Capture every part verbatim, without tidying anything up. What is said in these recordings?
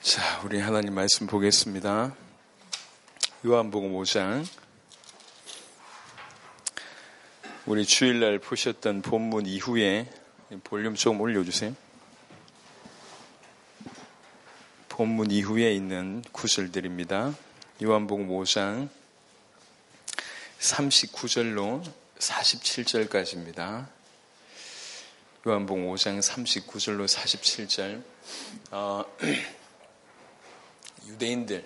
자, 우리 하나님 말씀 보겠습니다. 요한복음 오 장. 우리 주일날 보셨던 본문 이후에 볼륨 좀 올려주세요. 본문 이후에 있는 구절들입니다. 요한복음 오 장 삼십구 절로 사십칠 절까지입니다. 요한복음 오 장 삼십구 절로 사십칠 절. 어, 유대인들,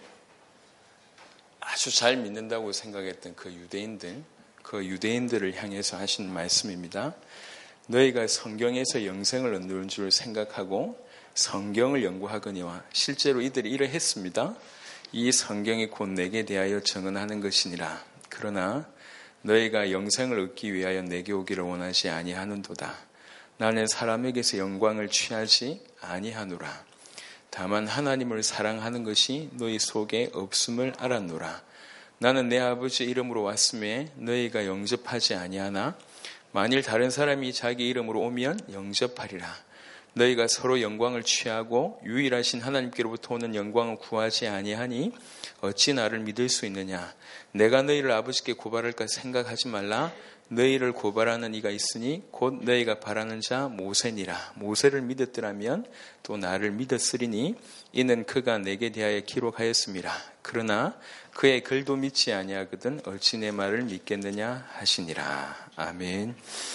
아주 잘 믿는다고 생각했던 그 유대인들, 그 유대인들을 향해서 하신 말씀입니다. 너희가 성경에서 영생을 얻는 줄 생각하고 성경을 연구하거니와 실제로 이들이 이러했습니다. 이 성경이 곧 내게 대하여 증언하는 것이니라. 그러나 너희가 영생을 얻기 위하여 내게 오기를 원하지 아니하는도다. 나는 사람에게서 영광을 취하지 아니하노라. 다만 하나님을 사랑하는 것이 너희 속에 없음을 알았노라. 나는 내 아버지 이름으로 왔음에 너희가 영접하지 아니하나 만일 다른 사람이 자기 이름으로 오면 영접하리라. 너희가 서로 영광을 취하고 유일하신 하나님께로부터 오는 영광을 구하지 아니하니 어찌 나를 믿을 수 있느냐. 내가 너희를 아버지께 고발할까 생각하지 말라. 너희를 고발하는 이가 있으니 곧 너희가 바라는 자 모세니라. 모세를 믿었더라면 또 나를 믿었으리니 이는 그가 내게 대하여 기록하였음이라. 그러나 그의 글도 믿지 아니하거든 어찌 내 말을 믿겠느냐 하시니라. 아멘.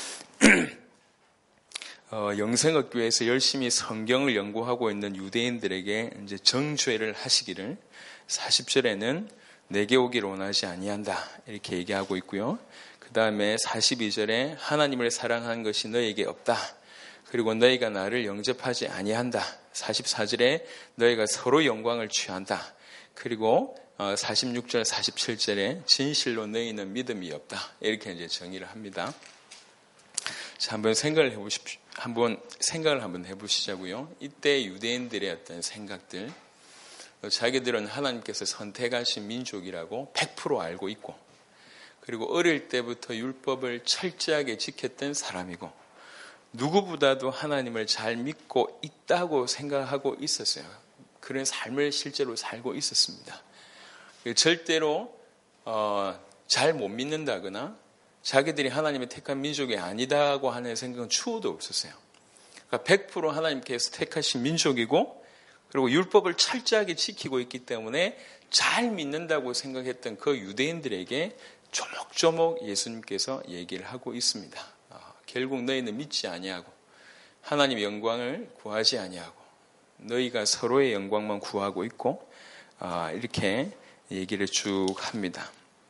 어, 영생학교에서 열심히 성경을 연구하고 있는 유대인들에게 이제 정죄를 하시기를 사십 절에는 내게 오기를 원하지 아니한다 이렇게 얘기하고 있고요. 그 다음에 사십이 절에 하나님을 사랑하는 것이 너에게 없다. 그리고 너희가 나를 영접하지 아니한다. 사십사 절에 너희가 서로 영광을 취한다. 그리고 사십육 절, 사십칠 절에 진실로 너희는 믿음이 없다. 이렇게 이제 정의를 합니다. 자, 한번 생각을 해보십시오. 한번 생각을 한번 해보시자고요. 이때 유대인들의 어떤 생각들, 자기들은 하나님께서 선택하신 민족이라고 백 퍼센트 알고 있고, 그리고 어릴 때부터 율법을 철저하게 지켰던 사람이고 누구보다도 하나님을 잘 믿고 있다고 생각하고 있었어요. 그런 삶을 실제로 살고 있었습니다. 절대로 어, 잘 못 믿는다거나 자기들이 하나님의 택한 민족이 아니다고 하는 생각은 추호도 없었어요. 그러니까 백 퍼센트 하나님께서 택하신 민족이고 그리고 율법을 철저하게 지키고 있기 때문에 잘 믿는다고 생각했던 그 유대인들에게 조목조목 예수님께서 얘기를 하고 있습니다. 어, 결국 너희는 믿지 아니하고 하나님의 영광을 구하지 아니하고 너희가 서로의 영광만 구하고 있고 어, 이렇게 얘기를 쭉 합니다.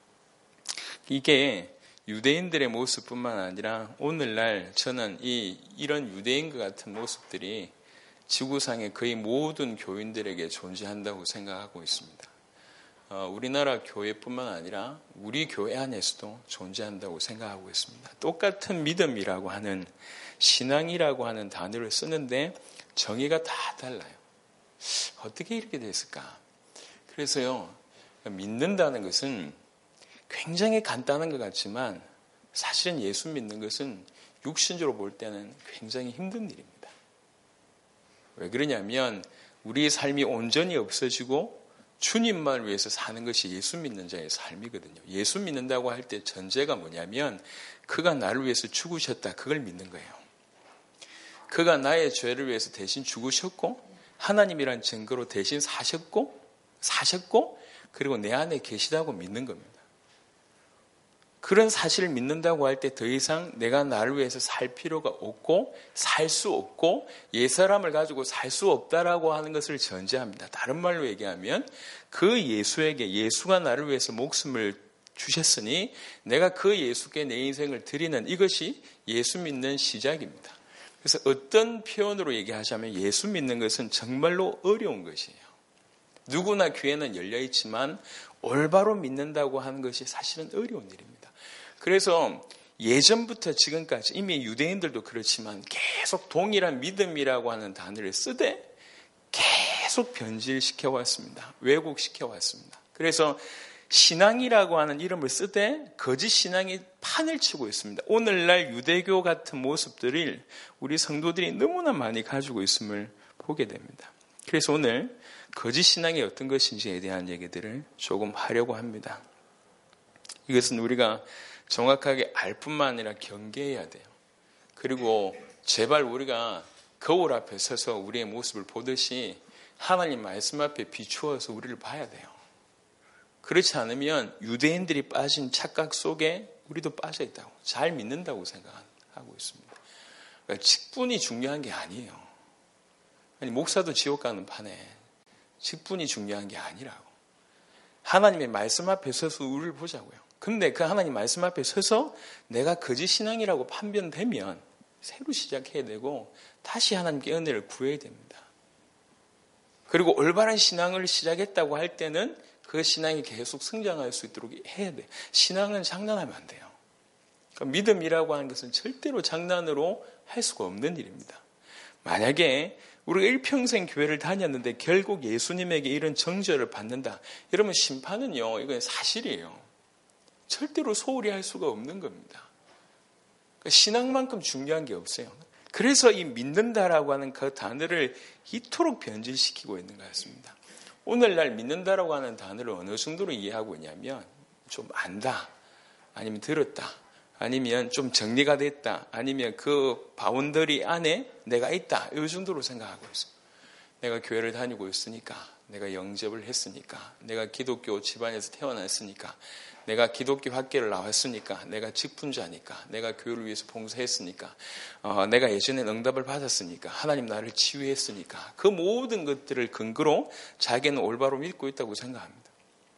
이게 유대인들의 모습뿐만 아니라 오늘날 저는 이, 이런 유대인과 같은 모습들이 지구상의 거의 모든 교인들에게 존재한다고 생각하고 있습니다. 어, 우리나라 교회뿐만 아니라 우리 교회 안에서도 존재한다고 생각하고 있습니다. 똑같은 믿음이라고 하는 신앙이라고 하는 단어를 쓰는데 정의가 다 달라요. 어떻게 이렇게 됐을까? 그래서요, 믿는다는 것은 굉장히 간단한 것 같지만 사실은 예수 믿는 것은 육신적으로 볼 때는 굉장히 힘든 일입니다. 왜 그러냐면 우리의 삶이 온전히 없어지고 주님만을 위해서 사는 것이 예수 믿는 자의 삶이거든요. 예수 믿는다고 할 때 전제가 뭐냐면 그가 나를 위해서 죽으셨다. 그걸 믿는 거예요. 그가 나의 죄를 위해서 대신 죽으셨고 하나님이란 증거로 대신 사셨고 사셨고 그리고 내 안에 계시다고 믿는 겁니다. 그런 사실을 믿는다고 할 때 더 이상 내가 나를 위해서 살 필요가 없고 살 수 없고 옛사람을 가지고 살 수 없다라고 하는 것을 전제합니다. 다른 말로 얘기하면 그 예수에게 예수가 나를 위해서 목숨을 주셨으니 내가 그 예수께 내 인생을 드리는 이것이 예수 믿는 시작입니다. 그래서 어떤 표현으로 얘기하자면 예수 믿는 것은 정말로 어려운 것이에요. 누구나 귀에는 열려있지만 올바로 믿는다고 하는 것이 사실은 어려운 일입니다. 그래서 예전부터 지금까지 이미 유대인들도 그렇지만 계속 동일한 믿음이라고 하는 단어를 쓰되 계속 변질시켜 왔습니다. 왜곡시켜 왔습니다. 그래서 신앙이라고 하는 이름을 쓰되 거짓 신앙이 판을 치고 있습니다. 오늘날 유대교 같은 모습들을 우리 성도들이 너무나 많이 가지고 있음을 보게 됩니다. 그래서 오늘 거짓 신앙이 어떤 것인지에 대한 얘기들을 조금 하려고 합니다. 이것은 우리가 정확하게 알 뿐만 아니라 경계해야 돼요. 그리고 제발 우리가 거울 앞에 서서 우리의 모습을 보듯이 하나님 말씀 앞에 비추어서 우리를 봐야 돼요. 그렇지 않으면 유대인들이 빠진 착각 속에 우리도 빠져 있다고, 잘 믿는다고 생각하고 있습니다. 그러니까 직분이 중요한 게 아니에요. 아니, 목사도 지옥 가는 판에 직분이 중요한 게 아니라고. 하나님의 말씀 앞에 서서 우리를 보자고요. 근데 그 하나님 말씀 앞에 서서 내가 거짓 신앙이라고 판별되면 새로 시작해야 되고 다시 하나님께 은혜를 구해야 됩니다. 그리고 올바른 신앙을 시작했다고 할 때는 그 신앙이 계속 성장할 수 있도록 해야 돼요. 신앙은 장난하면 안 돼요. 그러니까 믿음이라고 하는 것은 절대로 장난으로 할 수가 없는 일입니다. 만약에 우리가 일평생 교회를 다녔는데 결국 예수님에게 이런 정죄를 받는다. 이러면 심판은요, 이건 사실이에요. 절대로 소홀히 할 수가 없는 겁니다. 그러니까 신앙만큼 중요한 게 없어요. 그래서 이 믿는다라고 하는 그 단어를 이토록 변질시키고 있는 것 같습니다. 오늘날 믿는다라고 하는 단어를 어느 정도로 이해하고 있냐면 좀 안다, 아니면 들었다, 아니면 좀 정리가 됐다, 아니면 그 바운더리 안에 내가 있다, 이 정도로 생각하고 있어요. 내가 교회를 다니고 있으니까, 내가 영접을 했으니까, 내가 기독교 집안에서 태어났으니까, 내가 기독교 학교를 나왔으니까, 내가 직분자니까, 내가 교회를 위해서 봉사했으니까, 어, 내가 예전에 응답을 받았으니까, 하나님 나를 치유했으니까, 그 모든 것들을 근거로 자기는 올바로 믿고 있다고 생각합니다.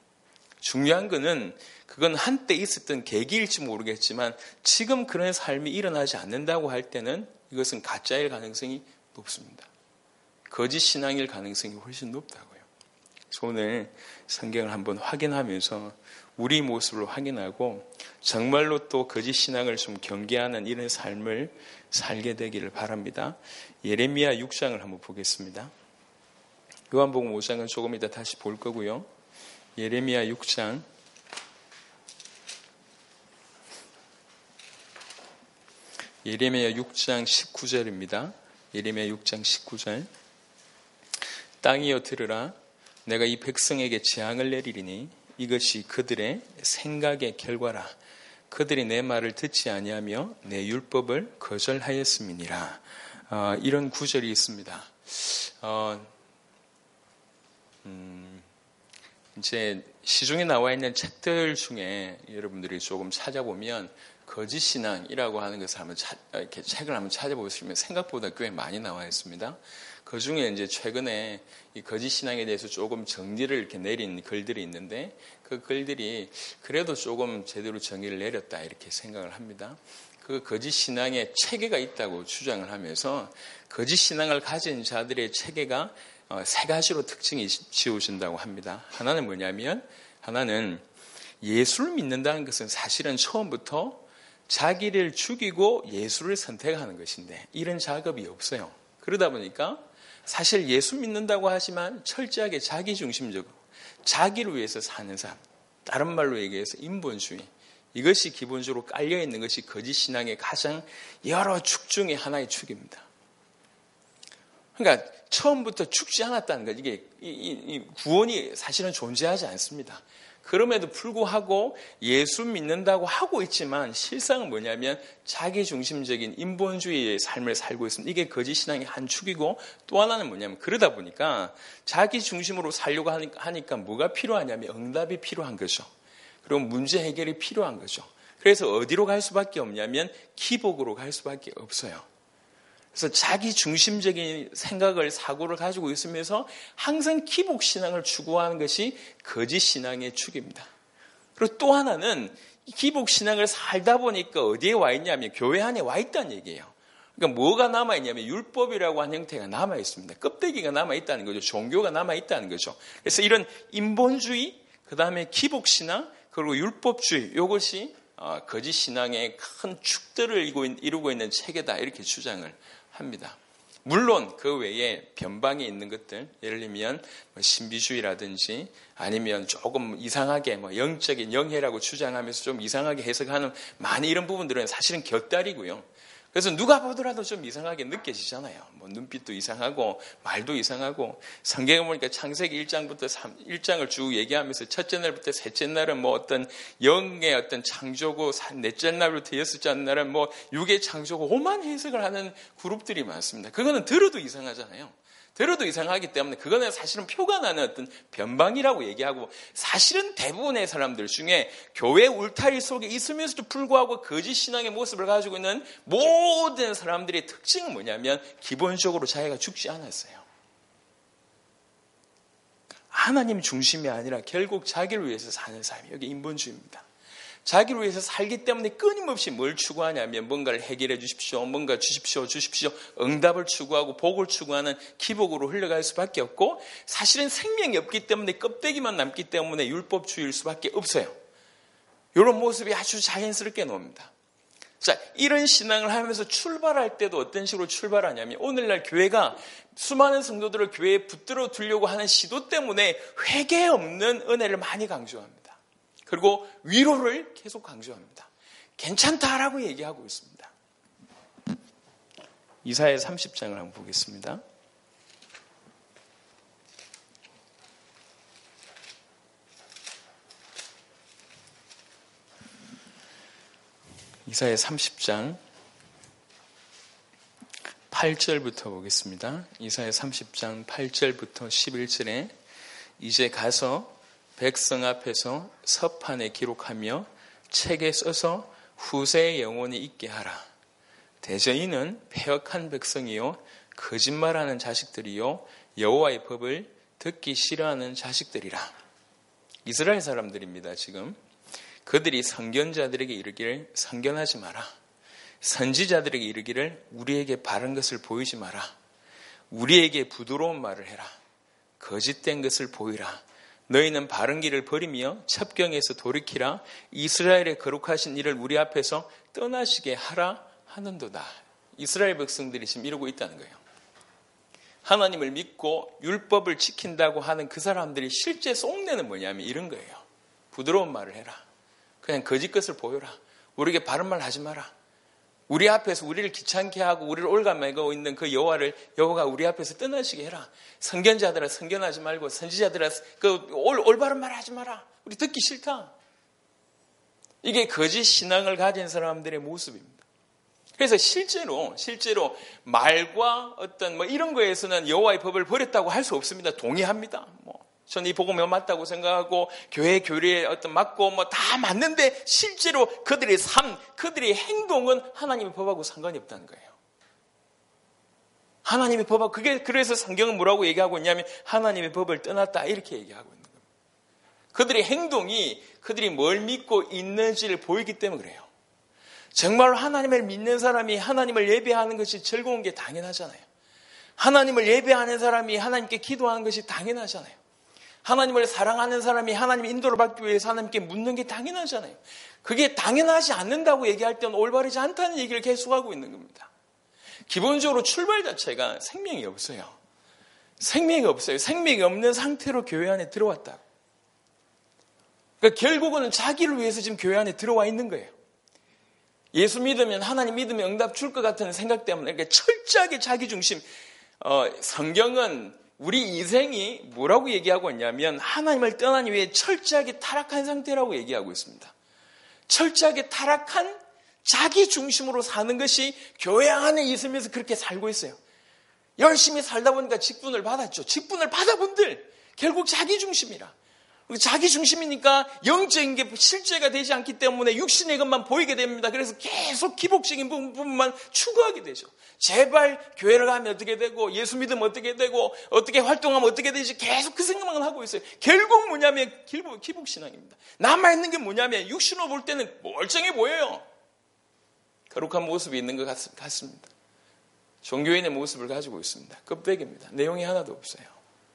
중요한 거는 그건 한때 있었던 계기일지 모르겠지만 지금 그런 삶이 일어나지 않는다고 할 때는 이것은 가짜일 가능성이 높습니다. 거짓 신앙일 가능성이 훨씬 높다고요. 그래서 오늘 성경을 한번 확인하면서 우리 모습을 확인하고 정말로 또 거짓 신앙을 좀 경계하는 이런 삶을 살게 되기를 바랍니다. 예레미야 육 장을 한번 보겠습니다. 요한복음 오 장은 조금 이따 다시 볼 거고요. 예레미야 육 장 예레미야 육 장 십구 절입니다. 예레미야 육 장 십구 절. 땅이여 들으라, 내가 이 백성에게 재앙을 내리리니 이것이 그들의 생각의 결과라. 그들이 내 말을 듣지 아니하며 내 율법을 거절하였음이니라. 어, 이런 구절이 있습니다. 어, 음, 이제 시중에 나와 있는 책들 중에 여러분들이 조금 찾아보면 거짓 신앙이라고 하는 것을 한번 차, 이렇게 책을 한번 찾아보시면 생각보다 꽤 많이 나와 있습니다. 그 중에 이제 최근에 이 거짓 신앙에 대해서 조금 정리를 이렇게 내린 글들이 있는데 그 글들이 그래도 조금 제대로 정의를 내렸다 이렇게 생각을 합니다. 그 거짓 신앙에 체계가 있다고 주장을 하면서 거짓 신앙을 가진 자들의 체계가 세 가지로 특징이 지어진다고 합니다. 하나는 뭐냐면 하나는 예수를 믿는다는 것은 사실은 처음부터 자기를 죽이고 예수를 선택하는 것인데 이런 작업이 없어요. 그러다 보니까 사실 예수 믿는다고 하지만 철저하게 자기중심적으로 자기를 위해서 사는 삶, 다른 말로 얘기해서 인본주의, 이것이 기본적으로 깔려있는 것이 거짓 신앙의 가장 여러 축 중에 하나의 축입니다. 그러니까 처음부터 죽지 않았다는 것, 이게 이, 이 구원이 사실은 존재하지 않습니다. 그럼에도 불구하고 예수 믿는다고 하고 있지만 실상은 뭐냐면 자기중심적인 인본주의의 삶을 살고 있습니다. 이게 거짓 신앙의 한 축이고 또 하나는 뭐냐면 그러다 보니까 자기중심으로 살려고 하니까 뭐가 필요하냐면 응답이 필요한 거죠. 그리고 문제 해결이 필요한 거죠. 그래서 어디로 갈 수밖에 없냐면 기복으로 갈 수밖에 없어요. 그래서 자기 중심적인 생각을, 사고를 가지고 있으면서 항상 기복 신앙을 추구하는 것이 거짓 신앙의 축입니다. 그리고 또 하나는 기복 신앙을 살다 보니까 어디에 와 있냐면 교회 안에 와 있다는 얘기예요. 그러니까 뭐가 남아있냐면 율법이라고 하는 형태가 남아있습니다. 껍데기가 남아있다는 거죠. 종교가 남아있다는 거죠. 그래서 이런 인본주의, 그 다음에 기복 신앙, 그리고 율법주의, 이것이 거짓 신앙의 큰 축들을 이루고 있는 체계다 이렇게 주장을 합니다. 물론 그 외에 변방에 있는 것들, 예를 들면 신비주의라든지 아니면 조금 이상하게 뭐 영적인 영해라고 주장하면서 좀 이상하게 해석하는 많은 이런 부분들은 사실은 곁다리고요. 그래서 누가 보더라도 좀 이상하게 느껴지잖아요. 뭐 눈빛도 이상하고 말도 이상하고 성경에 보니까 창세기 일 장부터 일 장을 쭉 얘기하면서 첫째 날부터 셋째 날은 뭐 어떤 영의 어떤 창조고 넷째 날부터 여섯째 날은 뭐 육의 창조고 오만 해석을 하는 그룹들이 많습니다. 그거는 들어도 이상하잖아요. 들어도 이상하기 때문에 그거는 사실은 표가 나는 어떤 변방이라고 얘기하고 사실은 대부분의 사람들 중에 교회 울타리 속에 있으면서도 불구하고 거짓 신앙의 모습을 가지고 있는 모든 사람들의 특징은 뭐냐면 기본적으로 자기가 죽지 않았어요. 하나님 중심이 아니라 결국 자기를 위해서 사는 삶이 여기 인본주의입니다. 자기를 위해서 살기 때문에 끊임없이 뭘 추구하냐면 뭔가를 해결해 주십시오. 뭔가 주십시오. 주십시오. 응답을 추구하고 복을 추구하는 기복으로 흘러갈 수밖에 없고 사실은 생명이 없기 때문에 껍데기만 남기 때문에 율법주의일 수밖에 없어요. 이런 모습이 아주 자연스럽게 나옵니다. 자, 이런 신앙을 하면서 출발할 때도 어떤 식으로 출발하냐면 오늘날 교회가 수많은 성도들을 교회에 붙들어 두려고 하는 시도 때문에 회개 없는 은혜를 많이 강조합니다. 그리고 위로를 계속 강조합니다. 괜찮다라고 얘기하고 있습니다. 이사야 삼십 장을 한번 보겠습니다. 이사야 삼십 장 팔 절부터 보겠습니다. 이사야 삼십 장 팔 절부터 십일 절에 이제 가서 백성 앞에서 서판에 기록하며 책에 써서 후세에 영원히 있게 하라. 대저희는 패역한 백성이요 거짓말하는 자식들이요 여호와의 법을 듣기 싫어하는 자식들이라. 이스라엘 사람들입니다. 지금 그들이 선견자들에게 이르기를 선견하지 마라. 선지자들에게 이르기를 우리에게 바른 것을 보이지 마라. 우리에게 부드러운 말을 해라. 거짓된 것을 보이라. 너희는 바른 길을 버리며 첩경에서 돌이키라. 이스라엘의 거룩하신 이를 우리 앞에서 떠나시게 하라 하는도다. 이스라엘 백성들이 지금 이러고 있다는 거예요. 하나님을 믿고 율법을 지킨다고 하는 그 사람들이 실제 속내는 뭐냐면 이런 거예요. 부드러운 말을 해라. 그냥 거짓 것을 보여라. 우리에게 바른 말 하지 마라. 우리 앞에서 우리를 귀찮게 하고 우리를 올가매고 있는 그 여호와를 여호와가 우리 앞에서 떠나시게 해라. 선견자들아 선견하지 말고 선지자들아 그 올, 올바른 말 하지 마라. 우리 듣기 싫다. 이게 거짓 신앙을 가진 사람들의 모습입니다. 그래서 실제로 실제로 말과 어떤 뭐 이런 거에서는 여호와의 법을 버렸다고 할 수 없습니다. 동의합니다. 뭐 저는 이 복음이 맞다고 생각하고 교회 교리에 어떤 맞고 뭐 다 맞는데 실제로 그들의 삶, 그들의 행동은 하나님의 법하고 상관이 없다는 거예요. 하나님의 법하고 그게 그래서 성경은 뭐라고 얘기하고 있냐면 하나님의 법을 떠났다 이렇게 얘기하고 있는 겁니다. 그들의 행동이 그들이 뭘 믿고 있는지를 보이기 때문에 그래요. 정말 하나님을 믿는 사람이 하나님을 예배하는 것이 즐거운 게 당연하잖아요. 하나님을 예배하는 사람이 하나님께 기도하는 것이 당연하잖아요. 하나님을 사랑하는 사람이 하나님 인도를 받기 위해서 하나님께 묻는 게 당연하잖아요. 그게 당연하지 않는다고 얘기할 때는 올바르지 않다는 얘기를 계속하고 있는 겁니다. 기본적으로 출발 자체가 생명이 없어요. 생명이 없어요. 생명이 없는 상태로 교회 안에 들어왔다고. 그러니까 결국은 자기를 위해서 지금 교회 안에 들어와 있는 거예요. 예수 믿으면 하나님 믿으면 응답 줄 것 같은 생각 때문에 그러니까 철저하게 자기 중심. 어, 성경은 우리 인생이 뭐라고 얘기하고 있냐면 하나님을 떠난 이후에 철저하게 타락한 상태라고 얘기하고 있습니다. 철저하게 타락한 자기 중심으로 사는 것이 교회 안에 있으면서 그렇게 살고 있어요. 열심히 살다 보니까 직분을 받았죠. 직분을 받아본들 결국 자기 중심이라. 자기 중심이니까 영적인 게 실제가 되지 않기 때문에 육신의 것만 보이게 됩니다. 그래서 계속 기복적인 부분만 추구하게 되죠. 제발 교회를 가면 어떻게 되고 예수 믿으면 어떻게 되고 어떻게 활동하면 어떻게 되지 계속 그 생각만 하고 있어요. 결국 뭐냐면 기복, 기복신앙입니다. 남아있는 게 뭐냐면 육신으로 볼 때는 멀쩡해 보여요. 거룩한 모습이 있는 것 같습니다. 종교인의 모습을 가지고 있습니다. 껍데기입니다. 내용이 하나도 없어요.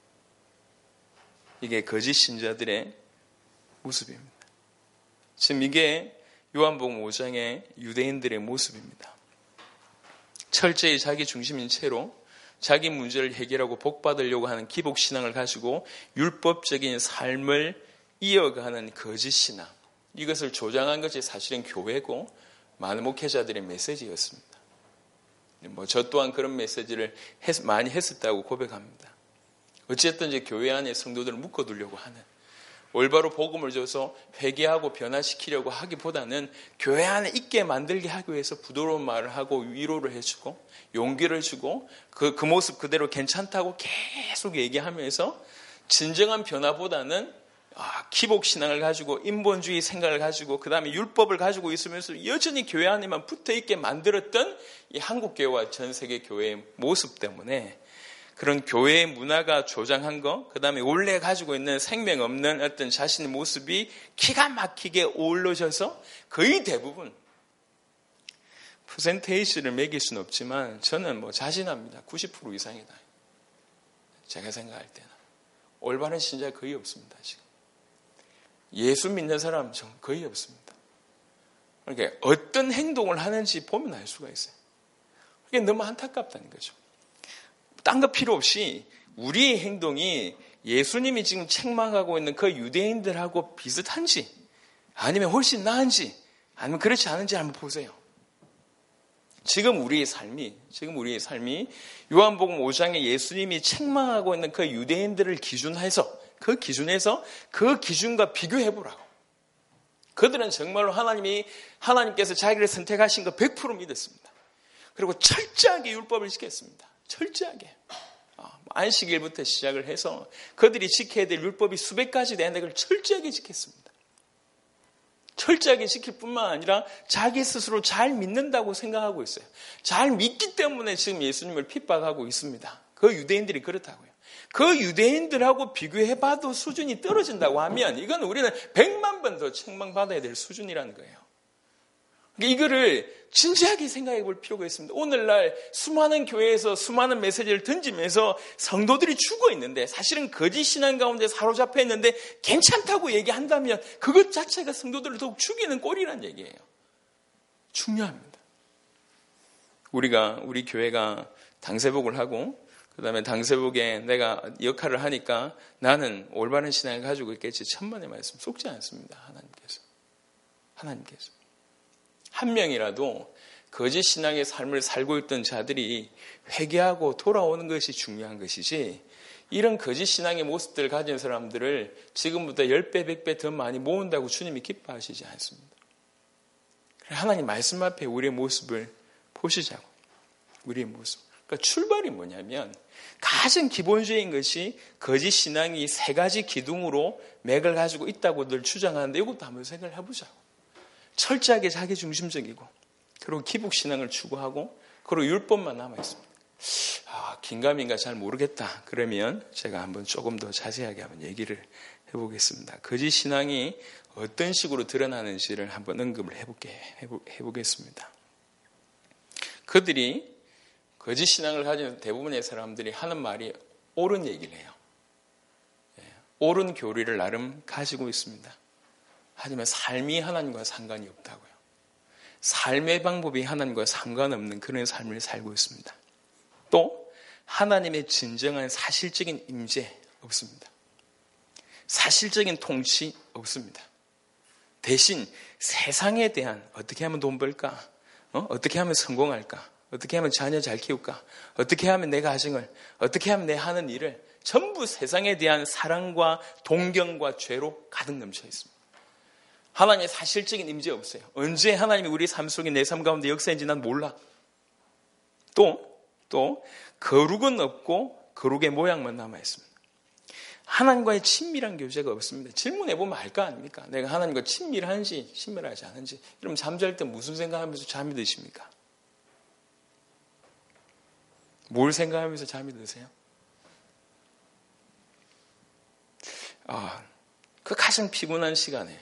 이게 거짓 신자들의 모습입니다. 지금 이게 요한복음 오 장의 유대인들의 모습입니다. 철저히 자기 중심인 채로 자기 문제를 해결하고 복받으려고 하는 기복신앙을 가지고 율법적인 삶을 이어가는 거짓 신앙. 이것을 조장한 것이 사실은 교회고 많은 목회자들의 메시지였습니다. 뭐 저 또한 그런 메시지를 했, 많이 했었다고 고백합니다. 어쨌든 이제 교회 안에 성도들을 묶어두려고 하는, 올바로 복음을 줘서 회개하고 변화시키려고 하기보다는 교회 안에 있게 만들게 하기 위해서 부드러운 말을 하고 위로를 해주고 용기를 주고 그, 그 모습 그대로 괜찮다고 계속 얘기하면서 진정한 변화보다는 아, 기복신앙을 가지고 인본주의 생각을 가지고 그 다음에 율법을 가지고 있으면서 여전히 교회 안에만 붙어있게 만들었던 이 한국교회와 전 세계 교회의 모습 때문에 그런 교회의 문화가 조장한 거, 그 다음에 원래 가지고 있는 생명 없는 어떤 자신의 모습이 기가 막히게 어우러져서 거의 대부분 퍼센테이지를 매길 수는 없지만 저는 뭐 자신합니다. 구십 퍼센트 이상이다. 제가 생각할 때는 올바른 신자 거의 없습니다. 지금 예수 믿는 사람 전 거의 없습니다. 그러니까 어떤 행동을 하는지 보면 알 수가 있어요. 그게 너무 안타깝다는 거죠. 딴 거 필요 없이 우리의 행동이 예수님이 지금 책망하고 있는 그 유대인들하고 비슷한지 아니면 훨씬 나은지 아니면 그렇지 않은지 한번 보세요. 지금 우리의 삶이 지금 우리의 삶이 요한복음 오 장에 예수님이 책망하고 있는 그 유대인들을 기준해서 그 기준에서 그 기준과 비교해 보라고. 그들은 정말로 하나님이 하나님께서 자기를 선택하신 거 백 퍼센트 믿었습니다. 그리고 철저하게 율법을 지켰습니다. 철저하게. 안식일부터 시작을 해서 그들이 지켜야 될 율법이 수백 가지 되는데 그걸 철저하게 지켰습니다. 철저하게 지킬 뿐만 아니라 자기 스스로 잘 믿는다고 생각하고 있어요. 잘 믿기 때문에 지금 예수님을 핍박하고 있습니다. 그 유대인들이 그렇다고요. 그 유대인들하고 비교해봐도 수준이 떨어진다고 하면 이건 우리는 백만 번 더 책망받아야 될 수준이라는 거예요. 이거를 진지하게 생각해 볼 필요가 있습니다. 오늘날 수많은 교회에서 수많은 메시지를 던지면서 성도들이 죽어 있는데 사실은 거짓 신앙 가운데 사로잡혀 있는데 괜찮다고 얘기한다면 그것 자체가 성도들을 더욱 죽이는 꼴이란 얘기예요. 중요합니다. 우리가 우리 교회가 당세복을 하고 그다음에 당세복에 내가 역할을 하니까 나는 올바른 신앙을 가지고 있겠지. 천만의 말씀 속지 않습니다. 하나님께서. 하나님께서. 한 명이라도 거짓 신앙의 삶을 살고 있던 자들이 회개하고 돌아오는 것이 중요한 것이지 이런 거짓 신앙의 모습들을 가진 사람들을 지금보다 십 배, 백 배 더 많이 모은다고 주님이 기뻐하시지 않습니다. 하나님 말씀 앞에 우리의 모습을 보시자고. 우리의 모습. 그러니까 출발이 뭐냐면 가장 기본적인 것이 거짓 신앙이 세 가지 기둥으로 맥을 가지고 있다고들 주장하는데 이것도 한번 생각을 해보자고. 철저하게 자기중심적이고 그리고 기복신앙을 추구하고 그리고 율법만 남아있습니다. 아, 긴가민가 잘 모르겠다. 그러면 제가 한번 조금 더 자세하게 한번 얘기를 해보겠습니다. 거짓 신앙이 어떤 식으로 드러나는지를 한번 언급을 해볼게, 해보, 해보겠습니다. 그들이 거짓 신앙을 가진 대부분의 사람들이 하는 말이 옳은 얘기를 해요. 옳은 교리를 나름 가지고 있습니다. 하지만 삶이 하나님과 상관이 없다고요. 삶의 방법이 하나님과 상관없는 그런 삶을 살고 있습니다. 또 하나님의 진정한 사실적인 임재 없습니다. 사실적인 통치 없습니다. 대신 세상에 대한 어떻게 하면 돈 벌까? 어? 어떻게 하면 성공할까? 어떻게 하면 자녀 잘 키울까? 어떻게 하면 내 가정을, 어떻게 하면 내 하는 일을 전부 세상에 대한 사랑과 동경과 죄로 가득 넘쳐 있습니다. 하나님의 사실적인 임재 없어요. 언제 하나님이 우리 삶 속에 내 삶 가운데 역사인지 난 몰라. 또, 또 거룩은 없고 거룩의 모양만 남아있습니다. 하나님과의 친밀한 교제가 없습니다. 질문해보면 알 거 아닙니까? 내가 하나님과 친밀한지 친밀하지 않은지. 그럼 잠잘 때 무슨 생각하면서 잠이 드십니까? 뭘 생각하면서 잠이 드세요? 아, 그 가장 피곤한 시간에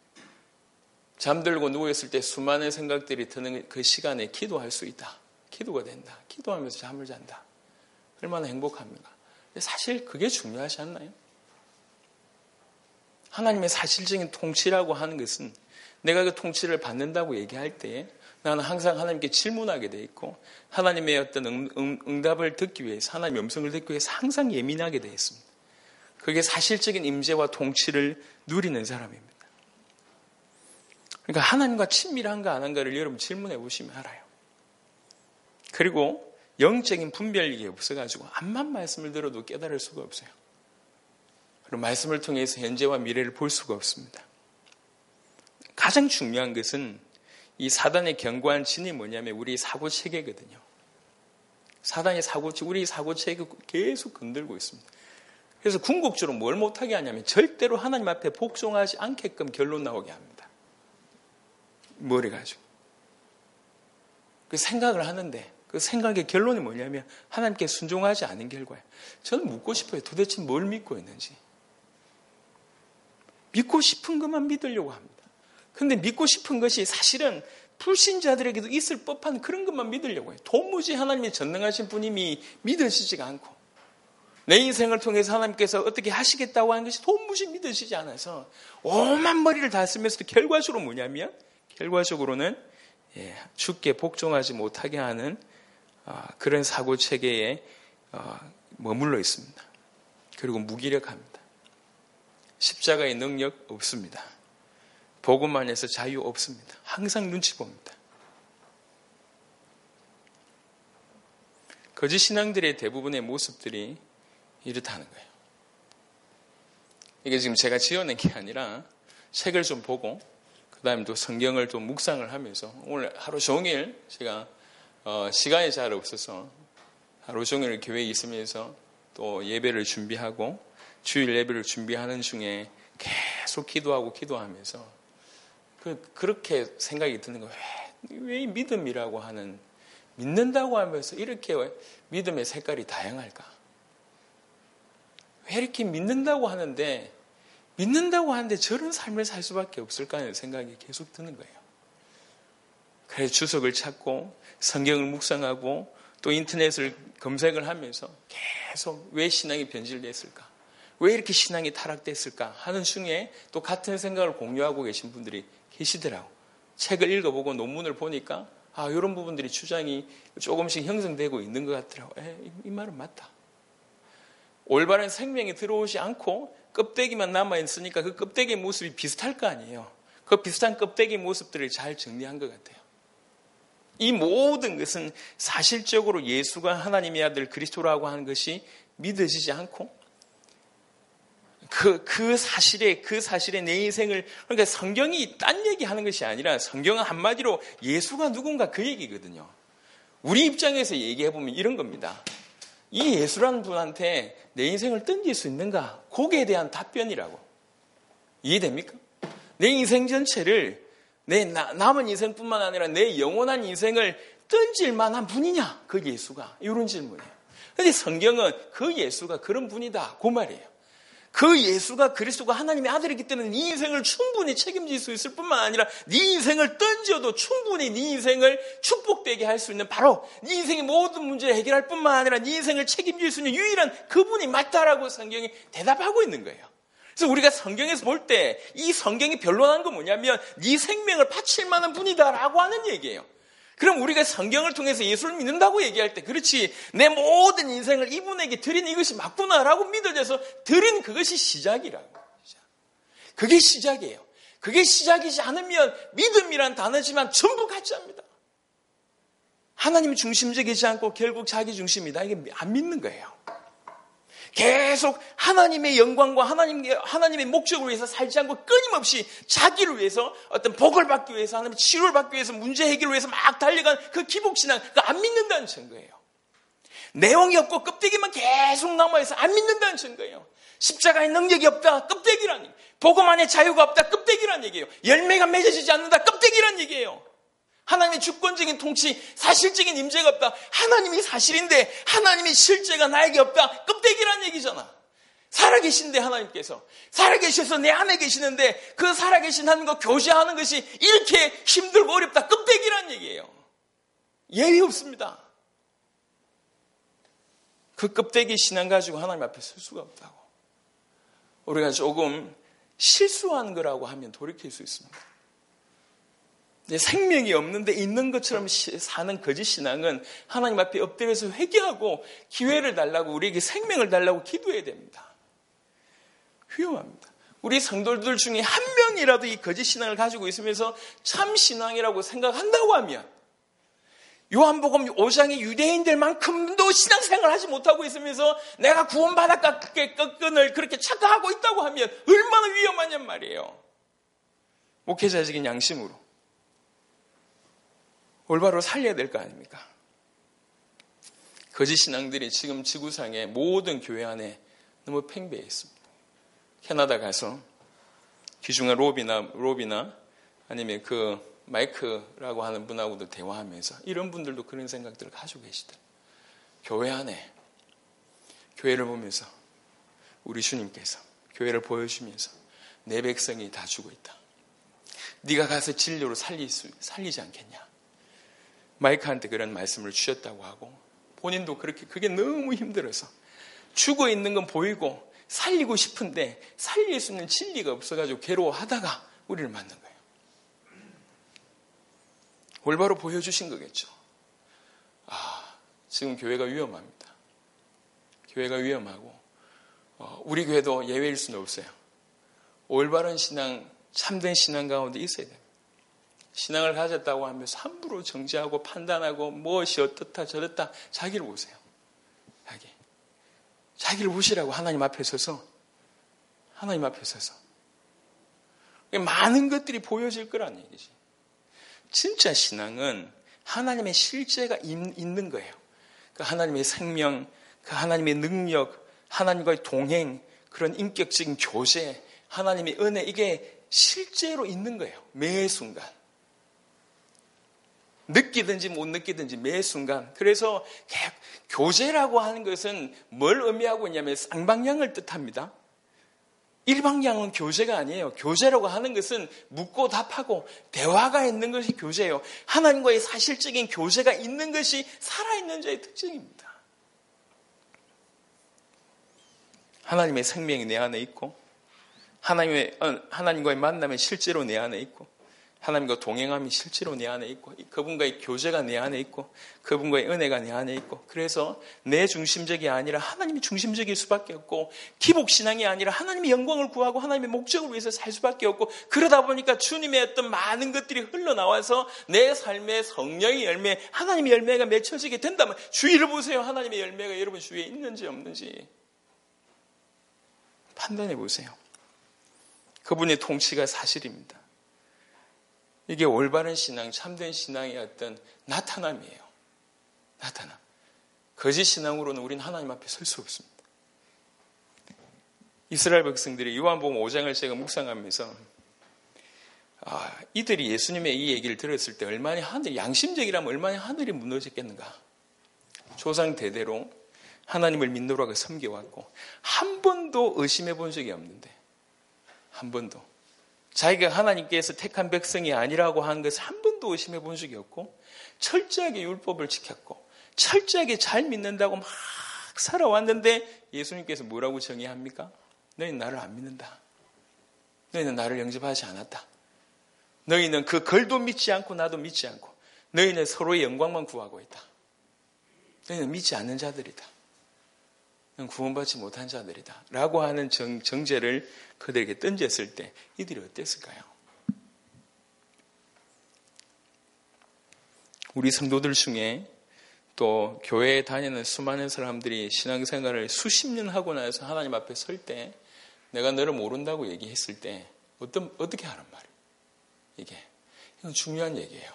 잠들고 누워있을 때 수많은 생각들이 드는 그 시간에 기도할 수 있다. 기도가 된다. 기도하면서 잠을 잔다. 얼마나 행복합니까? 사실 그게 중요하지 않나요? 하나님의 사실적인 통치라고 하는 것은 내가 그 통치를 받는다고 얘기할 때 나는 항상 하나님께 질문하게 돼 있고 하나님의 어떤 응, 응, 응답을 듣기 위해서 하나님의 음성을 듣기 위해서 항상 예민하게 돼 있습니다. 그게 사실적인 임재와 통치를 누리는 사람입니다. 그러니까 하나님과 친밀한가 안 한가를 여러분 질문해 보시면 알아요. 그리고 영적인 분별력이 없어가지고 암만 말씀을 들어도 깨달을 수가 없어요. 그리고 말씀을 통해서 현재와 미래를 볼 수가 없습니다. 가장 중요한 것은 이 사단의 견고한 진이 뭐냐면 우리 사고체계거든요. 사단의 사고체계, 우리 사고체계가 계속 건들고 있습니다. 그래서 궁극적으로 뭘 못하게 하냐면 절대로 하나님 앞에 복종하지 않게끔 결론 나오게 합니다. 뭘 해가지고. 그 생각을 하는데 그 생각의 결론이 뭐냐면 하나님께 순종하지 않은 결과예요. 저는 묻고 싶어요. 도대체 뭘 믿고 있는지. 믿고 싶은 것만 믿으려고 합니다. 근데 믿고 싶은 것이 사실은 불신자들에게도 있을 법한 그런 것만 믿으려고 해요. 도무지 하나님이 전능하신 분임이 믿어지지가 않고 내 인생을 통해서 하나님께서 어떻게 하시겠다고 하는 것이 도무지 믿어지지 않아서 오만 머리를 다 쓰면서도 결과적으로 뭐냐면 결과적으로는 예, 주께 복종하지 못하게 하는 어, 그런 사고체계에 어, 머물러 있습니다. 그리고 무기력합니다. 십자가의 능력 없습니다. 복음만 해서 자유 없습니다. 항상 눈치 봅니다. 거짓 신앙들의 대부분의 모습들이 이렇다는 거예요. 이게 지금 제가 지어낸 게 아니라 책을 좀 보고 그 다음에 또 성경을 또 묵상을 하면서 오늘 하루 종일 제가 어, 시간이 잘 없어서 하루 종일 교회에 있으면서 또 예배를 준비하고 주일 예배를 준비하는 중에 계속 기도하고 기도하면서 그, 그렇게 생각이 드는 거예요. 왜, 왜 믿음이라고 하는, 믿는다고 하면서 이렇게 믿음의 색깔이 다양할까? 왜 이렇게 믿는다고 하는데, 믿는다고 하는데 저런 삶을 살 수밖에 없을까 하는 생각이 계속 드는 거예요. 그래서 주석을 찾고, 성경을 묵상하고, 또 인터넷을 검색을 하면서 계속 왜 신앙이 변질됐을까? 왜 이렇게 신앙이 타락됐을까? 하는 중에 또 같은 생각을 공유하고 계신 분들이 계시더라고. 책을 읽어보고 논문을 보니까 아 이런 부분들이 주장이 조금씩 형성되고 있는 것 같더라고. 에, 이, 이 말은 맞다. 올바른 생명이 들어오지 않고 껍데기만 남아있으니까 그 껍데기의 모습이 비슷할 거 아니에요. 그 비슷한 껍데기 모습들을 잘 정리한 것 같아요. 이 모든 것은 사실적으로 예수가 하나님의 아들 그리스도라고 하는 것이 믿어지지 않고 그, 그 사실에, 그 사실에 내 인생을, 그러니까 성경이 딴 얘기 하는 것이 아니라 성경은 한마디로 예수가 누군가 그 얘기거든요. 우리 입장에서 얘기해보면 이런 겁니다. 이 예수라는 분한테 내 인생을 던질 수 있는가? 거기에 대한 답변이라고. 이해됩니까? 내 인생 전체를, 내 남은 인생뿐만 아니라 내 영원한 인생을 던질 만한 분이냐? 그 예수가. 이런 질문이에요. 그런데 성경은 그 예수가 그런 분이다. 그 말이에요. 그 예수가 그리스도가 하나님의 아들이기 때문에 네 인생을 충분히 책임질 수 있을 뿐만 아니라 네 인생을 던져도 충분히 네 인생을 축복되게 할 수 있는 바로 네 인생의 모든 문제를 해결할 뿐만 아니라 네 인생을 책임질 수 있는 유일한 그분이 맞다라고 성경이 대답하고 있는 거예요. 그래서 우리가 성경에서 볼 때 이 성경이 변론한 건 뭐냐면 네 생명을 바칠 만한 분이다라고 하는 얘기예요. 그럼 우리가 성경을 통해서 예수를 믿는다고 얘기할 때 그렇지 내 모든 인생을 이분에게 드린 이것이 맞구나라고 믿어져서 드린 그것이 시작이라고. 그게 시작이에요. 그게 시작이지 않으면 믿음이란 단어지만 전부 가짜입니다. 하나님 중심적이지 않고 결국 자기 중심이다. 이게 안 믿는 거예요. 계속 하나님의 영광과 하나님의, 하나님의 목적을 위해서 살지 않고 끊임없이 자기를 위해서 어떤 복을 받기 위해서 하나님 치료를 받기 위해서 문제 해결을 위해서 막 달려간 그 기복신앙, 그거 안 믿는다는 증거예요. 내용이 없고 껍데기만 계속 남아있어 안 믿는다는 증거예요. 십자가의 능력이 없다. 껍데기란 얘기예요. 복음 안에 자유가 없다. 껍데기란 얘기예요. 열매가 맺어지지 않는다. 껍데기란 얘기예요. 하나님의 주권적인 통치, 사실적인 임재가 없다. 하나님이 사실인데 하나님의 실제가 나에게 없다. 껍데기란 얘기잖아. 살아계신데 하나님께서. 살아계셔서 내 안에 계시는데 그 살아계신 하나님과 교제하는 것이 이렇게 힘들고 어렵다. 껍데기란 얘기예요. 예의 없습니다. 그 껍데기 신앙 가지고 하나님 앞에 설 수가 없다고. 우리가 조금 실수한 거라고 하면 돌이킬 수 있습니다. 생명이 없는데 있는 것처럼 사는 거짓 신앙은 하나님 앞에 엎드려서 회개하고 기회를 달라고 우리에게 생명을 달라고 기도해야 됩니다. 위험합니다. 우리 성도들 중에 한 명이라도 이 거짓 신앙을 가지고 있으면서 참 신앙이라고 생각한다고 하면 요한복음 오 장의 유대인들만큼도 신앙생활을 하지 못하고 있으면서 내가 구원받았겠건을 그렇게 착각하고 있다고 하면 얼마나 위험하냔 말이에요. 목회자적인 양심으로 올바로 살려야 될 거 아닙니까? 거짓 신앙들이 지금 지구상의 모든 교회 안에 너무 팽배해 있습니다. 캐나다 가서 귀중한 로비나 로비나 아니면 그 마이크라고 하는 분하고도 대화하면서 이런 분들도 그런 생각들을 가지고 계시다. 교회 안에 교회를 보면서 우리 주님께서 교회를 보여주면서 내 백성이 다 죽어 있다. 네가 가서 진료로 살리, 살리지 않겠냐. 마이크한테 그런 말씀을 주셨다고 하고 본인도 그렇게 그게 너무 힘들어서 죽어 있는 건 보이고 살리고 싶은데 살릴 수 있는 진리가 없어가지고 괴로워하다가 우리를 만난 거예요. 올바로 보여주신 거겠죠. 아, 지금 교회가 위험합니다. 교회가 위험하고 어, 우리 교회도 예외일 수는 없어요. 올바른 신앙, 참된 신앙 가운데 있어야 됩니다. 신앙을 가졌다고 하면서 함부로 정죄하고 판단하고 무엇이 어떻다 저렇다 자기를 보세요. 자기. 자기를 보시라고 하나님 앞에 서서 하나님 앞에 서서 많은 것들이 보여질 거라는 얘기지. 진짜 신앙은 하나님의 실제가 있는 거예요. 그 하나님의 생명, 그 하나님의 능력, 하나님과의 동행, 그런 인격적인 교제, 하나님의 은혜, 이게 실제로 있는 거예요. 매 순간. 느끼든지 못 느끼든지 매 순간. 그래서 교제라고 하는 것은 뭘 의미하고 있냐면 쌍방향을 뜻합니다. 일방향은 교제가 아니에요. 교제라고 하는 것은 묻고 답하고 대화가 있는 것이 교제예요. 하나님과의 사실적인 교제가 있는 것이 살아있는 자의 특징입니다. 하나님의 생명이 내 안에 있고 하나님의, 하나님과의 만남이 실제로 내 안에 있고 하나님과 동행함이 실제로 내 안에 있고 그분과의 교제가 내 안에 있고 그분과의 은혜가 내 안에 있고 그래서 내 중심적이 아니라 하나님이 중심적일 수밖에 없고 기복신앙이 아니라 하나님의 영광을 구하고 하나님의 목적을 위해서 살 수밖에 없고 그러다 보니까 주님의 어떤 많은 것들이 흘러나와서 내 삶의 성령의 열매, 하나님의 열매가 맺혀지게 된다면 주위를 보세요. 하나님의 열매가 여러분 주위에 있는지 없는지 판단해 보세요. 그분의 통치가 사실입니다. 이게 올바른 신앙, 참된 신앙의 어떤 나타남이에요. 나타남. 거짓 신앙으로는 우리는 하나님 앞에 설 수 없습니다. 이스라엘 백성들이 요한복음 오 장을 제가 묵상하면서 아, 이들이 예수님의 이 얘기를 들었을 때 얼마나 하늘, 양심적이라면 얼마나 하늘이 무너졌겠는가. 조상 대대로 하나님을 믿노라고 섬겨왔고 한 번도 의심해 본 적이 없는데 한 번도. 자기가 하나님께서 택한 백성이 아니라고 하는 것을 한 번도 의심해 본 적이 없고 철저하게 율법을 지켰고 철저하게 잘 믿는다고 막 살아왔는데 예수님께서 뭐라고 정의합니까? 너희는 나를 안 믿는다. 너희는 나를 영접하지 않았다. 너희는 그 글도 믿지 않고 나도 믿지 않고 너희는 서로의 영광만 구하고 있다. 너희는 믿지 않는 자들이다. 너희는 구원받지 못한 자들이다. 라고 하는 정, 정죄를 그들에게 던졌을 때 이들이 어땠을까요? 우리 성도들 중에 또 교회에 다니는 수많은 사람들이 신앙생활을 수십 년 하고 나서 하나님 앞에 설 때 내가 너를 모른다고 얘기했을 때 어떤, 어떻게 하란 말이에요? 이게 이건 중요한 얘기예요.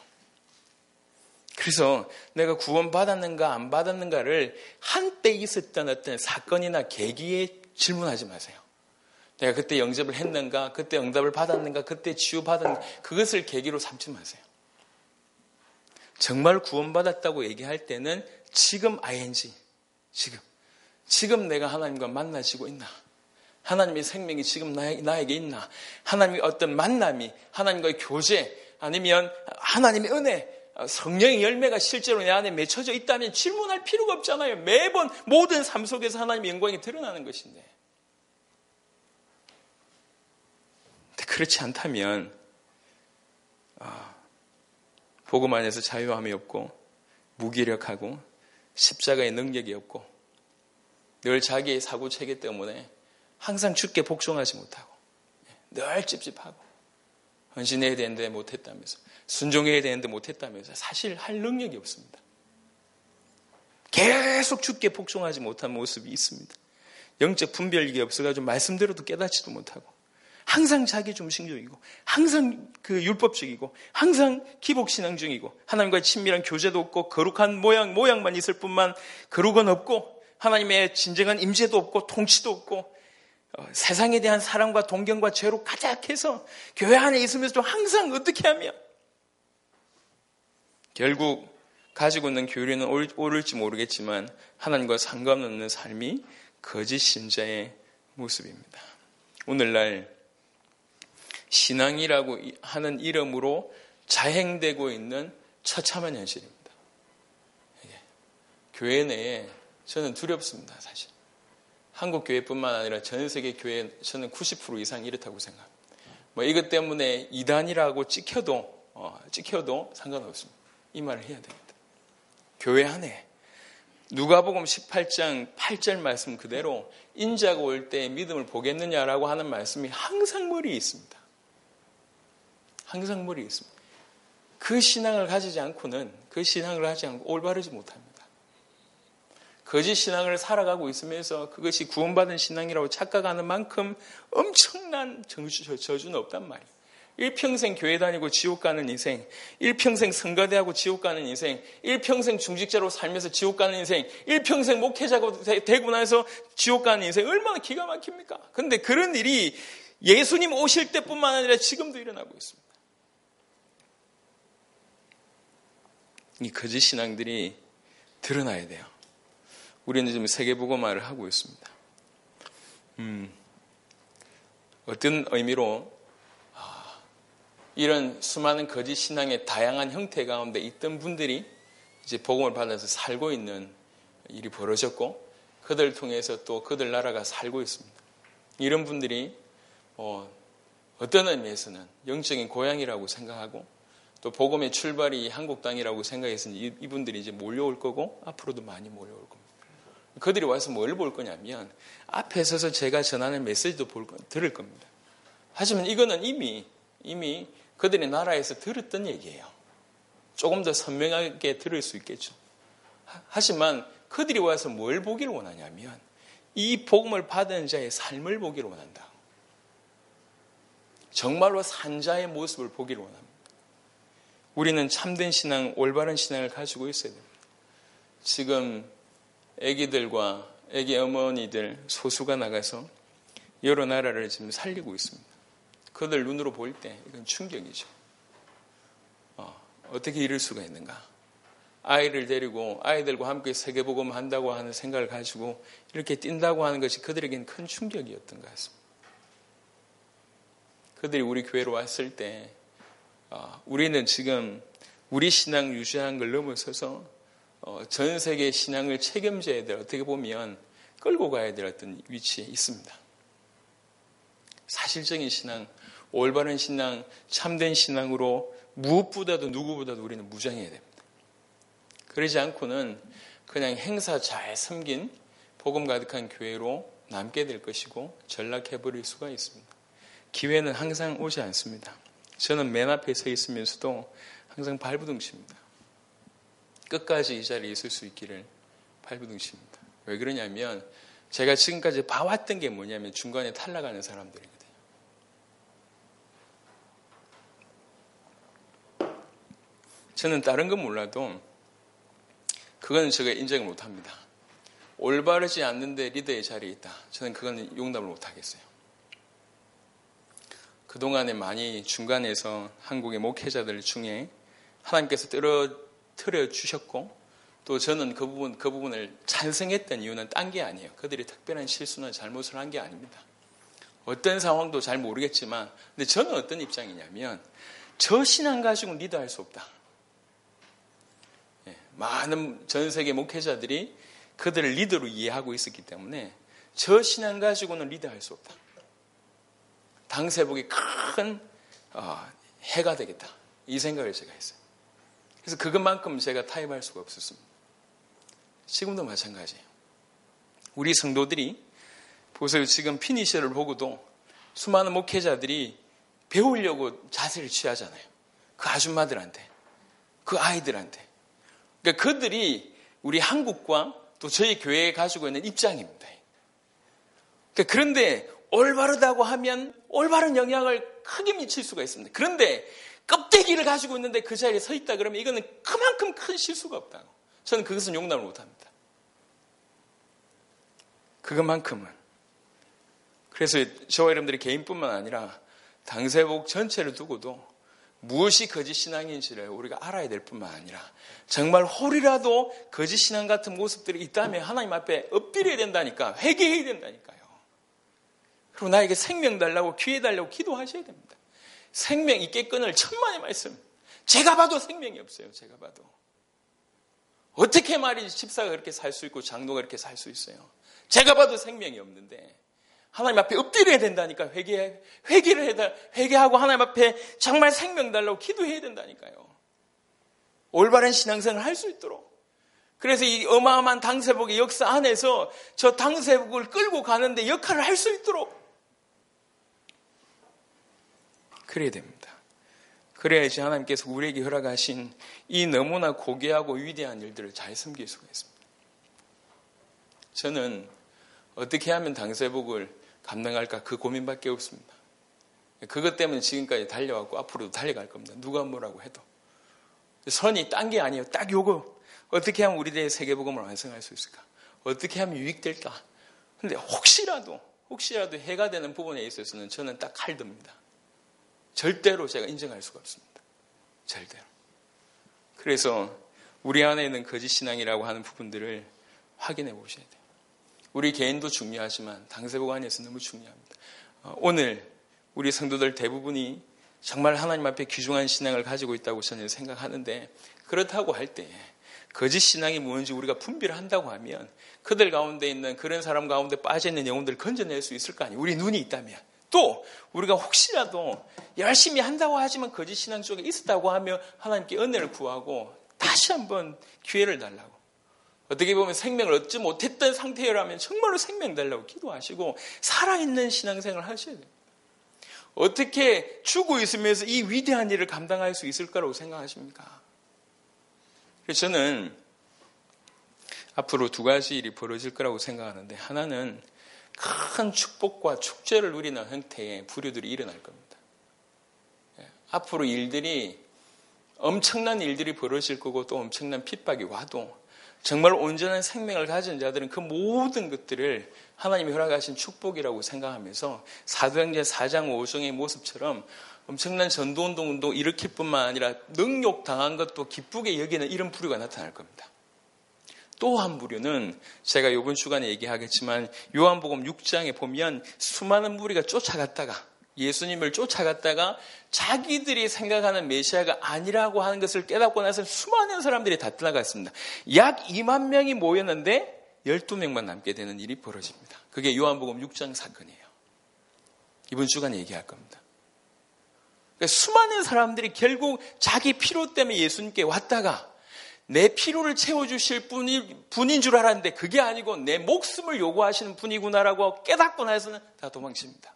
그래서 내가 구원받았는가 안 받았는가를 한때 있었던 어떤 사건이나 계기에 질문하지 마세요. 내가 그때 영접을 했는가, 그때 응답을 받았는가, 그때 치유받았는가, 그것을 계기로 삼지 마세요. 정말 구원받았다고 얘기할 때는 지금 아이엔지, 지금. 지금 내가 하나님과 만나지고 있나? 하나님의 생명이 지금 나에게 있나? 하나님의 어떤 만남이, 하나님과의 교제, 아니면 하나님의 은혜, 성령의 열매가 실제로 내 안에 맺혀져 있다면 질문할 필요가 없잖아요. 매번 모든 삶 속에서 하나님의 영광이 드러나는 것인데. 그렇지 않다면 아, 복음 안에서 자유함이 없고 무기력하고 십자가의 능력이 없고 늘 자기의 사고체계 때문에 항상 주께 복종하지 못하고 늘 찝찝하고 헌신해야 되는데 못했다면서 순종해야 되는데 못했다면서 사실 할 능력이 없습니다. 계속 주께 복종하지 못한 모습이 있습니다. 영적 분별력이 없어가지고 말씀대로도 깨닫지도 못하고 항상 자기 중심적이고 항상 그 율법적이고 항상 기복신앙 중이고 하나님과의 친밀한 교제도 없고 거룩한 모양, 모양만 있을 뿐만 거룩은 없고 하나님의 진정한 임재도 없고 통치도 없고 어, 세상에 대한 사랑과 동경과 죄로 가득해서 교회 안에 있으면서도 항상 어떻게 하면 결국 가지고 있는 교리는 옳을지 모르겠지만 하나님과 상관없는 삶이 거짓 신자의 모습입니다. 오늘날 신앙이라고 하는 이름으로 자행되고 있는 처참한 현실입니다. 교회 내에 저는 두렵습니다. 사실 한국 교회뿐만 아니라 전 세계 교회 저는 구십 퍼센트 이상 이렇다고 생각합니다. 뭐 이것 때문에 이단이라고 찍혀도 어, 찍혀도 상관없습니다. 이 말을 해야 됩니다. 교회 안에 누가복음 십팔 장 팔 절 말씀 그대로 인자가 올 때 믿음을 보겠느냐라고 하는 말씀이 항상 머리에 있습니다. 항상 머리에 있습니다. 그 신앙을 가지지 않고는 그 신앙을 하지 않고 올바르지 못합니다. 거짓 신앙을 살아가고 있으면서 그것이 구원받은 신앙이라고 착각하는 만큼 엄청난 저주는 없단 말이에요. 일평생 교회 다니고 지옥 가는 인생, 일평생 성가대하고 지옥 가는 인생, 일평생 중직자로 살면서 지옥 가는 인생, 일평생 목회자가 되고 나서 지옥 가는 인생 얼마나 기가 막힙니까? 그런데 그런 일이 예수님 오실 때뿐만 아니라 지금도 일어나고 있습니다. 이 거짓 신앙들이 드러나야 돼요. 우리는 지금 세계복음화를 하고 있습니다. 음, 어떤 의미로 이런 수많은 거짓 신앙의 다양한 형태 가운데 있던 분들이 이제 복음을 받아서 살고 있는 일이 벌어졌고 그들을 통해서 또 그들 나라가 살고 있습니다. 이런 분들이 어, 어떤 의미에서는 영적인 고향이라고 생각하고 또 복음의 출발이 한국 땅이라고 생각해서 이분들이 이제 몰려올 거고 앞으로도 많이 몰려올 겁니다. 그들이 와서 뭘 볼 거냐면 앞에 서서 제가 전하는 메시지도 볼 거, 들을 겁니다. 하지만 이거는 이미 이미 그들의 나라에서 들었던 얘기예요. 조금 더 선명하게 들을 수 있겠죠. 하지만 그들이 와서 뭘 보기를 원하냐면 이 복음을 받은 자의 삶을 보기를 원한다. 정말로 산 자의 모습을 보기를 원합니다. 우리는 참된 신앙, 올바른 신앙을 가지고 있어야 됩니다. 지금 아기들과 아기 어머니들 소수가 나가서 여러 나라를 지금 살리고 있습니다. 그들 눈으로 볼 때 이건 충격이죠. 어, 어떻게 이럴 수가 있는가? 아이를 데리고 아이들과 함께 세계복음 한다고 하는 생각을 가지고 이렇게 뛴다고 하는 것이 그들에게는 큰 충격이었던 것 같습니다. 그들이 우리 교회로 왔을 때 어, 우리는 지금 우리 신앙 유지하는 걸 넘어서서 어, 전 세계 신앙을 책임져야 될 어떻게 보면 끌고 가야 될 어떤 위치에 있습니다. 사실적인 신앙, 올바른 신앙, 참된 신앙으로 무엇보다도 누구보다도 우리는 무장해야 됩니다. 그러지 않고는 그냥 행사 잘 섬긴 복음 가득한 교회로 남게 될 것이고 전락해버릴 수가 있습니다. 기회는 항상 오지 않습니다. 저는 맨 앞에 서 있으면서도 항상 발부둥칩니다. 끝까지 이 자리에 있을 수 있기를 발부둥칩니다. 왜 그러냐면 제가 지금까지 봐왔던 게 뭐냐면 중간에 탈락하는 사람들이거든요. 저는 다른 건 몰라도 그건 제가 인정을 못합니다. 올바르지 않는데 리더의 자리에 있다. 저는 그건 용납을 못하겠어요. 그동안에 많이 중간에서 한국의 목회자들 중에 하나님께서 떨어뜨려 주셨고 또 저는 그 부분, 그 부분을 찬성했던 이유는 딴 게 아니에요. 그들이 특별한 실수나 잘못을 한 게 아닙니다. 어떤 상황도 잘 모르겠지만 근데 저는 어떤 입장이냐면 저 신앙 가지고는 리더할 수 없다. 많은 전 세계 목회자들이 그들을 리더로 이해하고 있었기 때문에 저 신앙 가지고는 리더할 수 없다. 당세복이 큰 해가 되겠다. 이 생각을 제가 했어요. 그래서 그것만큼 제가 타협할 수가 없었습니다. 지금도 마찬가지예요. 우리 성도들이 보세요. 지금 피니셔를 보고도 수많은 목회자들이 배우려고 자세를 취하잖아요. 그 아줌마들한테, 그 아이들한테. 그러니까 그들이 우리 한국과 또 저희 교회에 가지고 있는 입장입니다. 그런데 올바르다고 하면 올바른 영향을 크게 미칠 수가 있습니다. 그런데 껍데기를 가지고 있는데 그 자리에 서 있다 그러면 이거는 그만큼 큰 실수가 없다고. 저는 그것은 용납을 못합니다. 그것만큼은. 그래서 저와 여러분들이 개인뿐만 아니라 당세복 전체를 두고도 무엇이 거짓 신앙인지를 우리가 알아야 될 뿐만 아니라 정말 홀이라도 거짓 신앙 같은 모습들이 있다면 하나님 앞에 엎드려야 된다니까, 회개해야 된다니까요. 그리고 나에게 생명 달라고, 기회 달라고 기도하셔야 됩니다. 생명 있게 끊을 천만의 말씀. 제가 봐도 생명이 없어요. 제가 봐도. 어떻게 말이지 집사가 그렇게 살 수 있고 장로가 그렇게 살 수 있어요. 제가 봐도 생명이 없는데 하나님 앞에 엎드려야 된다니까. 회개, 회개를 해다, 회개하고 하나님 앞에 정말 생명 달라고 기도해야 된다니까요. 올바른 신앙생활을 할 수 있도록. 그래서 이 어마어마한 당세복의 역사 안에서 저 당세복을 끌고 가는데 역할을 할 수 있도록 그래야 됩니다. 그래야지 하나님께서 우리에게 허락하신 이 너무나 고귀하고 위대한 일들을 잘 섬길 수가 있습니다. 저는 어떻게 하면 당세복을 감당할까 그 고민밖에 없습니다. 그것 때문에 지금까지 달려왔고 앞으로도 달려갈 겁니다. 누가 뭐라고 해도. 선이 딴 게 아니에요. 딱 요거. 어떻게 하면 우리 대의 세계복음을 완성할 수 있을까? 어떻게 하면 유익될까? 근데 혹시라도 혹시라도 해가 되는 부분에 있어서는 저는 딱 칼듭니다. 절대로 제가 인정할 수가 없습니다. 절대로. 그래서 우리 안에 있는 거짓 신앙이라고 하는 부분들을 확인해 보셔야 돼요. 우리 개인도 중요하지만 당세복 안에서 너무 중요합니다. 오늘 우리 성도들 대부분이 정말 하나님 앞에 귀중한 신앙을 가지고 있다고 저는 생각하는데, 그렇다고 할 때 거짓 신앙이 뭔지 우리가 분별을 한다고 하면 그들 가운데 있는 그런 사람 가운데 빠져있는 영혼들을 건져낼 수 있을 거 아니에요. 우리 눈이 있다면. 또 우리가 혹시라도 열심히 한다고 하지만 거짓 신앙 쪽에 있었다고 하면 하나님께 은혜를 구하고 다시 한번 기회를 달라고. 어떻게 보면 생명을 얻지 못했던 상태라면 정말로 생명 달라고 기도하시고 살아있는 신앙생활을 하셔야 돼요. 어떻게 죽어 있으면서 이 위대한 일을 감당할 수 있을 거라고 생각하십니까? 그래서 저는 앞으로 두 가지 일이 벌어질 거라고 생각하는데, 하나는 큰 축복과 축제를 누리는 형태의 부류들이 일어날 겁니다. 앞으로 일들이 엄청난 일들이 벌어질 거고 또 엄청난 핍박이 와도 정말 온전한 생명을 가진 자들은 그 모든 것들을 하나님이 허락하신 축복이라고 생각하면서 사도행전 사 장 오 절의 모습처럼 엄청난 전도운동도 일으킬 뿐만 아니라 능욕당한 것도 기쁘게 여기는 이런 부류가 나타날 겁니다. 또 한 부류는 제가 이번 주간에 얘기하겠지만 요한복음 육 장에 보면 수많은 무리가 쫓아갔다가, 예수님을 쫓아갔다가 자기들이 생각하는 메시아가 아니라고 하는 것을 깨닫고 나서 수많은 사람들이 다 떠나갔습니다. 약 이만 명이 모였는데 열두 명만 남게 되는 일이 벌어집니다. 그게 요한복음 육 장 사건이에요. 이번 주간에 얘기할 겁니다. 그러니까 수많은 사람들이 결국 자기 필요 때문에 예수님께 왔다가 내 필요를 채워주실 분이, 분인 줄 알았는데 그게 아니고 내 목숨을 요구하시는 분이구나라고 깨닫고 나서는 다 도망칩니다.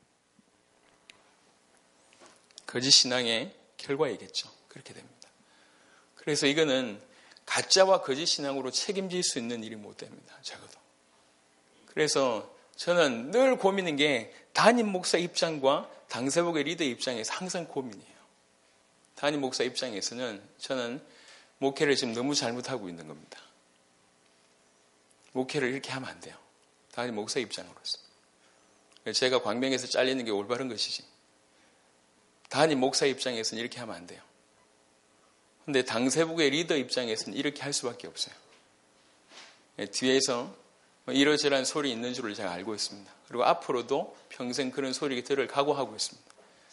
거짓 신앙의 결과이겠죠. 그렇게 됩니다. 그래서 이거는 가짜와 거짓 신앙으로 책임질 수 있는 일이 못 됩니다. 적어도. 그래서 저는 늘 고민인 게 담임 목사 입장과 당세복의 리더 입장에서 항상 고민이에요. 담임 목사 입장에서는 저는 목회를 지금 너무 잘못하고 있는 겁니다. 목회를 이렇게 하면 안 돼요. 담임 목사 입장으로서. 제가 광명에서 잘리는 게 올바른 것이지. 담임 목사 입장에서는 이렇게 하면 안 돼요. 근데 당세복의 리더 입장에서는 이렇게 할 수밖에 없어요. 뒤에서 이러저러한 소리 있는 줄을 제가 알고 있습니다. 그리고 앞으로도 평생 그런 소리를 들을 각오하고 있습니다.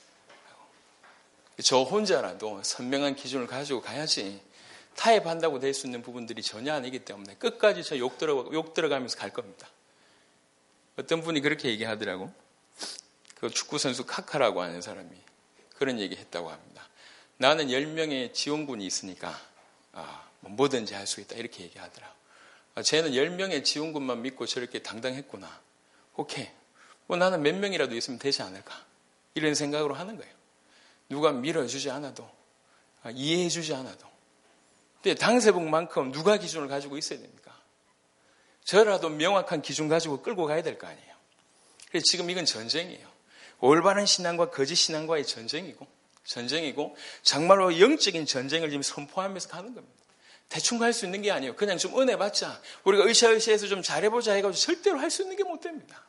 저 혼자라도 선명한 기준을 가지고 가야지 타협한다고 될 수 있는 부분들이 전혀 아니기 때문에 끝까지 저 욕 들어, 욕 들어가면서 갈 겁니다. 어떤 분이 그렇게 얘기하더라고. 그 축구선수 카카라고 하는 사람이 그런 얘기 했다고 합니다. 나는 열 명의 지원군이 있으니까 아, 뭐든지 할 수 있다. 이렇게 얘기하더라고. 아, 쟤는 열 명의 지원군만 믿고 저렇게 당당했구나. 오케이. 뭐 나는 몇 명이라도 있으면 되지 않을까. 이런 생각으로 하는 거예요. 누가 밀어주지 않아도, 아, 이해해주지 않아도 근데 당세복만큼 누가 기준을 가지고 있어야 됩니까? 저라도 명확한 기준 가지고 끌고 가야 될 거 아니에요. 그래서 지금 이건 전쟁이에요. 올바른 신앙과 거짓 신앙과의 전쟁이고, 전쟁이고, 정말로 영적인 전쟁을 지금 선포하면서 가는 겁니다. 대충 갈 수 있는 게 아니에요. 그냥 좀 은혜 받자. 우리가 으쌰으쌰해서 좀 잘해보자 해가지고 절대로 할 수 있는 게 못 됩니다.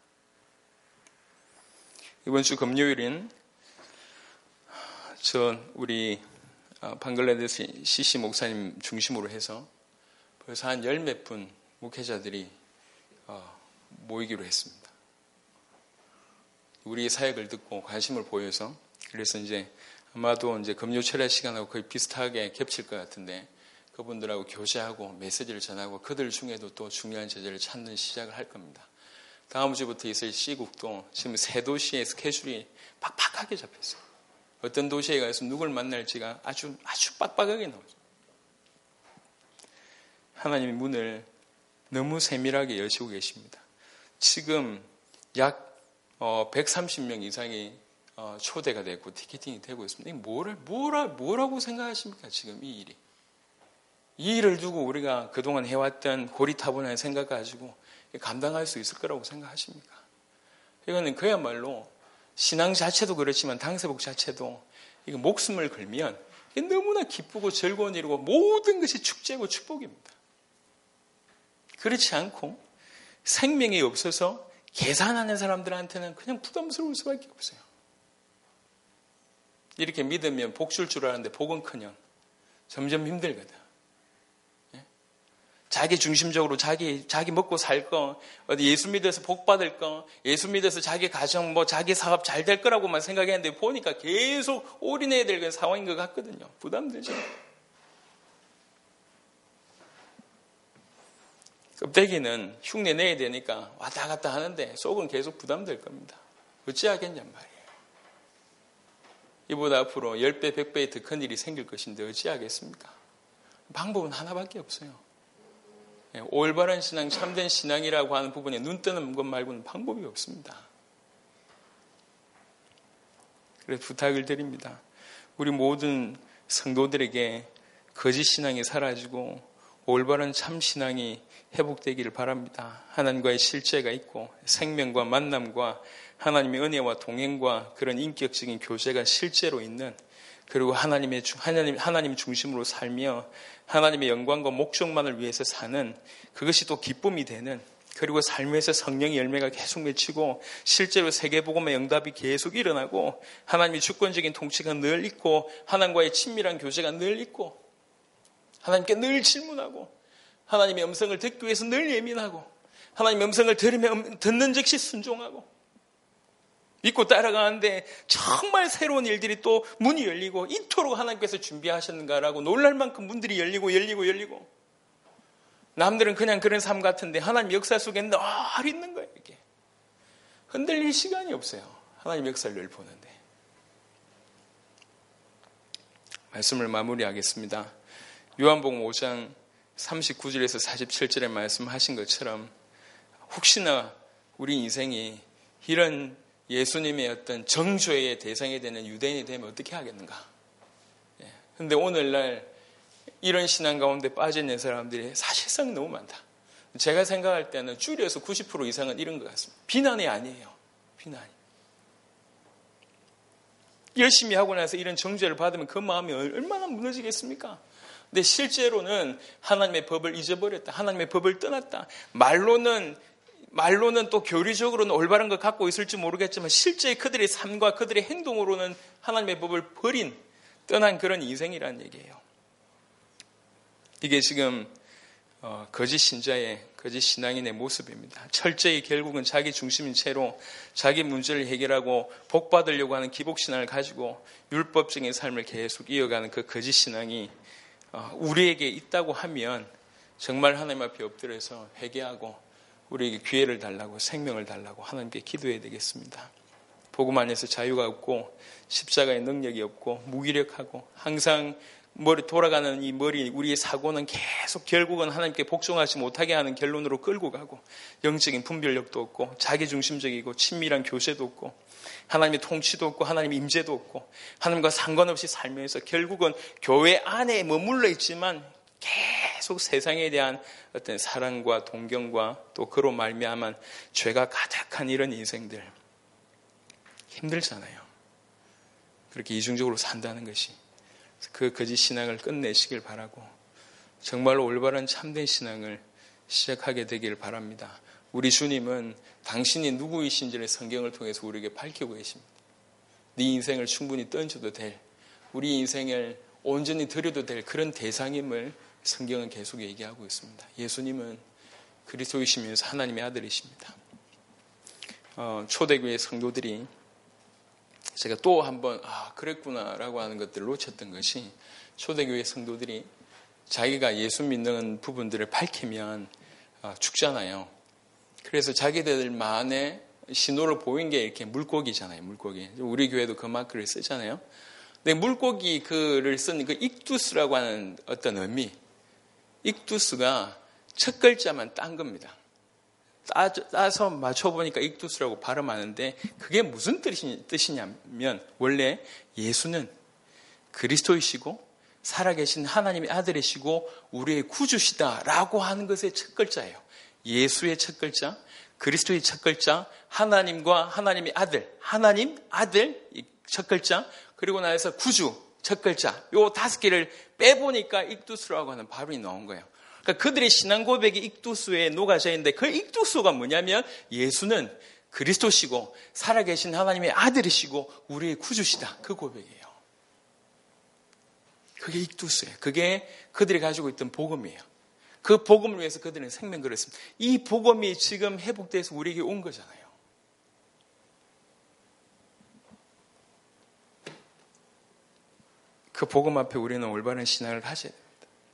이번 주 금요일인 전 우리 방글라데시 시시 목사님 중심으로 해서 벌써 한 열 몇 분 목회자들이 모이기로 했습니다. 우리의 사역을 듣고 관심을 보여서, 그래서 이제 아마도 이제 금요 철야 시간하고 거의 비슷하게 겹칠 것 같은데 그분들하고 교제하고 메시지를 전하고 그들 중에도 또 중요한 제자를 찾는 시작을 할 겁니다. 다음 주부터 있을 시국도 지금 세 도시의 스케줄이 빡빡하게 잡혔어요. 어떤 도시에 가서 누굴 만날지가 아주 아주 빡빡하게 나오죠. 하나님의 문을 너무 세밀하게 여시고 계십니다. 지금 약 백삼십 명 이상이 초대가 됐고 티켓팅이 되고 있습니다. 이게 뭐를, 뭐라, 뭐라고 생각하십니까? 지금 이 일이. 이 일을 두고 우리가 그동안 해왔던 고리타분한 생각 가지고 감당할 수 있을 거라고 생각하십니까? 이거는 그야말로 신앙 자체도 그렇지만 당세복 자체도 이거 목숨을 걸면 이게 너무나 기쁘고 즐거운 일이고 모든 것이 축제고 축복입니다. 그렇지 않고 생명이 없어서 계산하는 사람들한테는 그냥 부담스러울 수밖에 없어요. 이렇게 믿으면 복 줄 줄 알았는데 복은커녕 점점 힘들거든. 자기 중심적으로 자기 자기 먹고 살 거, 어디 예수 믿어서 복 받을 거, 예수 믿어서 자기 가정 뭐 자기 사업 잘 될 거라고만 생각했는데 보니까 계속 올인해야 될 상황인 것 같거든요. 부담되죠. 껍데기는 흉내 내야 되니까 왔다 갔다 하는데 속은 계속 부담될 겁니다. 어찌하겠냔 말이에요. 이보다 앞으로 십 배, 백 배의 더 큰 일이 생길 것인데 어찌하겠습니까? 방법은 하나밖에 없어요. 올바른 신앙, 참된 신앙이라고 하는 부분에 눈 뜨는 것 말고는 방법이 없습니다. 그래서 부탁을 드립니다. 우리 모든 성도들에게 거짓 신앙이 사라지고 올바른 참 신앙이 회복되기를 바랍니다. 하나님과의 실제가 있고 생명과 만남과 하나님의 은혜와 동행과 그런 인격적인 교제가 실제로 있는, 그리고 하나님의 하나님 하나님 중심으로 살며 하나님의 영광과 목적만을 위해서 사는, 그것이 또 기쁨이 되는, 그리고 삶에서 성령의 열매가 계속 맺히고 실제로 세계복음의 응답이 계속 일어나고 하나님의 주권적인 통치가 늘 있고 하나님과의 친밀한 교제가 늘 있고 하나님께 늘 질문하고 하나님의 음성을 듣기 위해서 늘 예민하고 하나님의 음성을 들으면 듣는 즉시 순종하고 믿고 따라가는데 정말 새로운 일들이 또 문이 열리고 이토록 하나님께서 준비하셨는가라고 놀랄 만큼 문들이 열리고 열리고 열리고, 남들은 그냥 그런 삶 같은데 하나님 역사 속에 늘 있는 거예요. 이게 흔들릴 시간이 없어요. 하나님 역사를 늘 보는데. 말씀을 마무리하겠습니다. 요한복음 오 장 삼십구 절에서 사십칠 절에 말씀하신 것처럼 혹시나 우리 인생이 이런 예수님의 어떤 정죄의 대상이 되는 유대인이 되면 어떻게 하겠는가? 그런데 예. 오늘날 이런 신앙 가운데 빠져있는 사람들이 사실상 너무 많다. 제가 생각할 때는 줄여서 구십 퍼센트 이상은 이런 것 같습니다. 비난이 아니에요. 비난이. 열심히 하고 나서 이런 정죄를 받으면 그 마음이 얼마나 무너지겠습니까? 근데 실제로는 하나님의 법을 잊어버렸다. 하나님의 법을 떠났다. 말로는 말로는 또 교리적으로는 올바른 것 갖고 있을지 모르겠지만 실제 그들의 삶과 그들의 행동으로는 하나님의 법을 버린, 떠난 그런 인생이라는 얘기예요. 이게 지금 어, 거짓 신자의, 거짓 신앙인의 모습입니다. 철저히 결국은 자기 중심인 채로 자기 문제를 해결하고 복 받으려고 하는 기복신앙을 가지고 율법적인 삶을 계속 이어가는 그 거짓 신앙이 어, 우리에게 있다고 하면 정말 하나님 앞에 엎드려서 회개하고 우리에게 기회를 달라고, 생명을 달라고 하나님께 기도해야 되겠습니다. 복음 안에서 자유가 없고 십자가의 능력이 없고 무기력하고 항상 머리 돌아가는 이 머리, 우리의 사고는 계속 결국은 하나님께 복종하지 못하게 하는 결론으로 끌고 가고, 영적인 분별력도 없고 자기중심적이고 친밀한 교제도 없고 하나님의 통치도 없고 하나님의 임재도 없고 하나님과 상관없이 살면서 결국은 교회 안에 머물러 있지만 계속 세상에 대한 어떤 사랑과 동경과 또 그로 말미암은 죄가 가득한 이런 인생들 힘들잖아요. 그렇게 이중적으로 산다는 것이. 그 거짓 신앙을 끝내시길 바라고 정말로 올바른 참된 신앙을 시작하게 되길 바랍니다. 우리 주님은 당신이 누구이신지를 성경을 통해서 우리에게 밝히고 계십니다. 네 인생을 충분히 던져도 될, 우리 인생을 온전히 드려도 될 그런 대상임을 성경은 계속 얘기하고 있습니다. 예수님은 그리스도이시면서 하나님의 아들이십니다. 어, 초대교회 성도들이 제가 또 한번 아 그랬구나라고 하는 것들을 놓쳤던 것이 초대교회 성도들이 자기가 예수 믿는 부분들을 밝히면 어, 죽잖아요. 그래서 자기들만의 신호를 보인 게 이렇게 물고기잖아요. 물고기. 우리 교회도 그 마크를 쓰잖아요. 근데 물고기 글을 쓴 그 익두스라고 하는 어떤 의미, 익두스가 첫 글자만 딴 겁니다. 따, 따서 맞춰보니까 익두스라고 발음하는데 그게 무슨 뜻이, 뜻이냐면 원래 예수는 그리스도이시고 살아계신 하나님의 아들이시고 우리의 구주시다라고 하는 것의 첫 글자예요. 예수의 첫 글자, 그리스도의 첫 글자, 하나님과 하나님의 아들, 하나님, 아들 첫 글자, 그리고 나서 구주 첫 글자, 요 다섯 개를 빼보니까 익두스라고 하는 발음이 나온 거예요. 그러니까 그들의 신앙 고백이 익두스에 녹아져 있는데 그 익두스가 뭐냐면 예수는 그리스도시고 살아계신 하나님의 아들이시고 우리의 구주시다. 그 고백이에요. 그게 익두스예요. 그게 그들이 가지고 있던 복음이에요. 그 복음을 위해서 그들은 생명 걸었습니다. 이 복음이 지금 회복돼서 우리에게 온 거잖아요. 그 복음 앞에 우리는 올바른 신앙을 가져야 됩니다.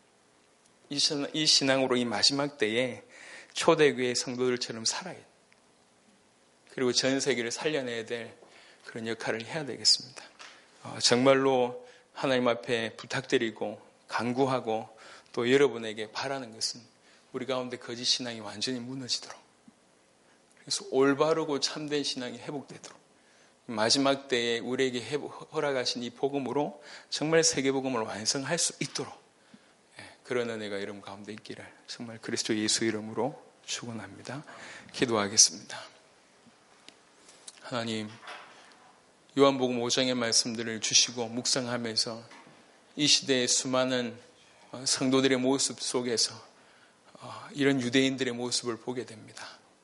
이 신앙으로 이 마지막 때에 초대교회 성도들처럼 살아야 돼요. 그리고 전 세계를 살려내야 될 그런 역할을 해야 되겠습니다. 어, 정말로 하나님 앞에 부탁드리고 간구하고 또 여러분에게 바라는 것은 우리 가운데 거짓 신앙이 완전히 무너지도록, 그래서 올바르고 참된 신앙이 회복되도록 마지막 때에 우리에게 허락하신 이 복음으로 정말 세계복음을 완성할 수 있도록 그런 은혜가 여러분 가운데 있기를 정말 그리스도 예수 이름으로 축원합니다. 기도하겠습니다. 하나님, 요한복음 오 장의 말씀들을 주시고 묵상하면서 이 시대의 수많은 성도들의 모습 속에서 이런 유대인들의 모습을 보게 됩니다.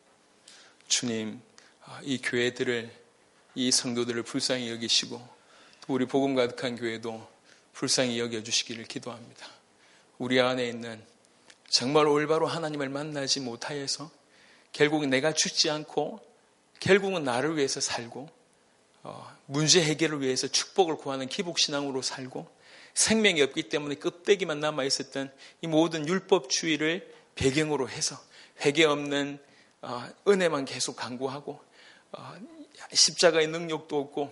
주님, 이 교회들을, 이 성도들을 불쌍히 여기시고 또 우리 복음 가득한 교회도 불쌍히 여겨주시기를 기도합니다. 우리 안에 있는 정말 올바로 하나님을 만나지 못하여서 결국은 내가 죽지 않고 결국은 나를 위해서 살고 어, 문제 해결을 위해서 축복을 구하는 기복신앙으로 살고 생명이 없기 때문에 껍데기만 남아있었던 이 모든 율법주의를 배경으로 해서 회개 없는 어, 은혜만 계속 강구하고 어, 십자가의 능력도 없고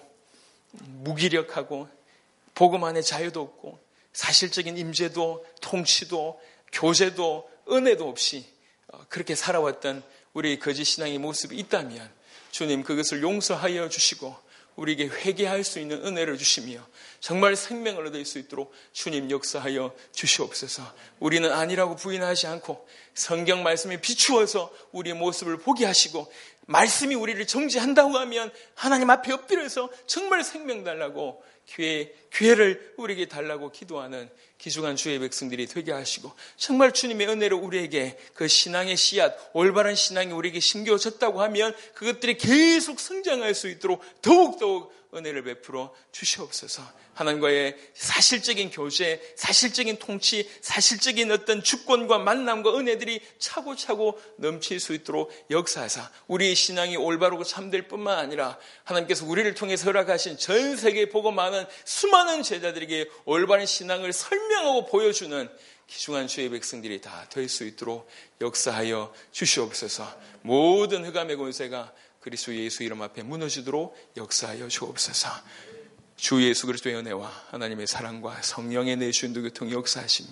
무기력하고 복음 안에 자유도 없고 사실적인 임재도 통치도 교제도 은혜도 없이 그렇게 살아왔던 우리 거짓 신앙의 모습이 있다면 주님 그것을 용서하여 주시고 우리에게 회개할 수 있는 은혜를 주시며 정말 생명을 얻을 수 있도록 주님 역사하여 주시옵소서. 우리는 아니라고 부인하지 않고 성경 말씀에 비추어서 우리의 모습을 보게 하시고 말씀이 우리를 정죄한다고 하면 하나님 앞에 엎드려서 정말 생명 달라고 기회, 기회를 우리에게 달라고 기도하는 귀중한 주의 백성들이 되게 하시고 정말 주님의 은혜로 우리에게 그 신앙의 씨앗, 올바른 신앙이 우리에게 심겨졌다고 하면 그것들이 계속 성장할 수 있도록 더욱더욱 은혜를 베풀어 주시옵소서. 하나님과의 사실적인 교제, 사실적인 통치, 사실적인 어떤 주권과 만남과 은혜들이 차고차고 넘칠 수 있도록 역사하사 우리의 신앙이 올바르고 참될 뿐만 아니라 하나님께서 우리를 통해서 허락하신 전 세계에 보고 많은 수많은 제자들에게 올바른 신앙을 설명하고 보여주는 귀중한 주의 백성들이 다 될 수 있도록 역사하여 주시옵소서. 모든 흑암의 권세가 그리스도 예수 이름 앞에 무너지도록 역사하여 주옵소서. 주 예수 그리스도의 은혜와 하나님의 사랑과 성령의 내주인도 교통 역사하심이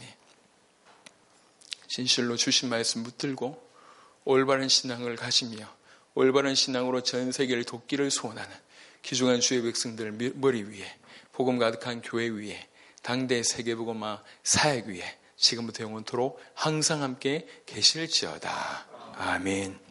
진실로 주신 말씀 붙들고 올바른 신앙을 가지며 올바른 신앙으로 전 세계를 돕기를 소원하는 귀중한 주의 백성들 머리 위에 복음 가득한 교회 위에 당대 세계복음화 사역 위에 지금부터 영원토록 항상 함께 계실지어다. 아멘.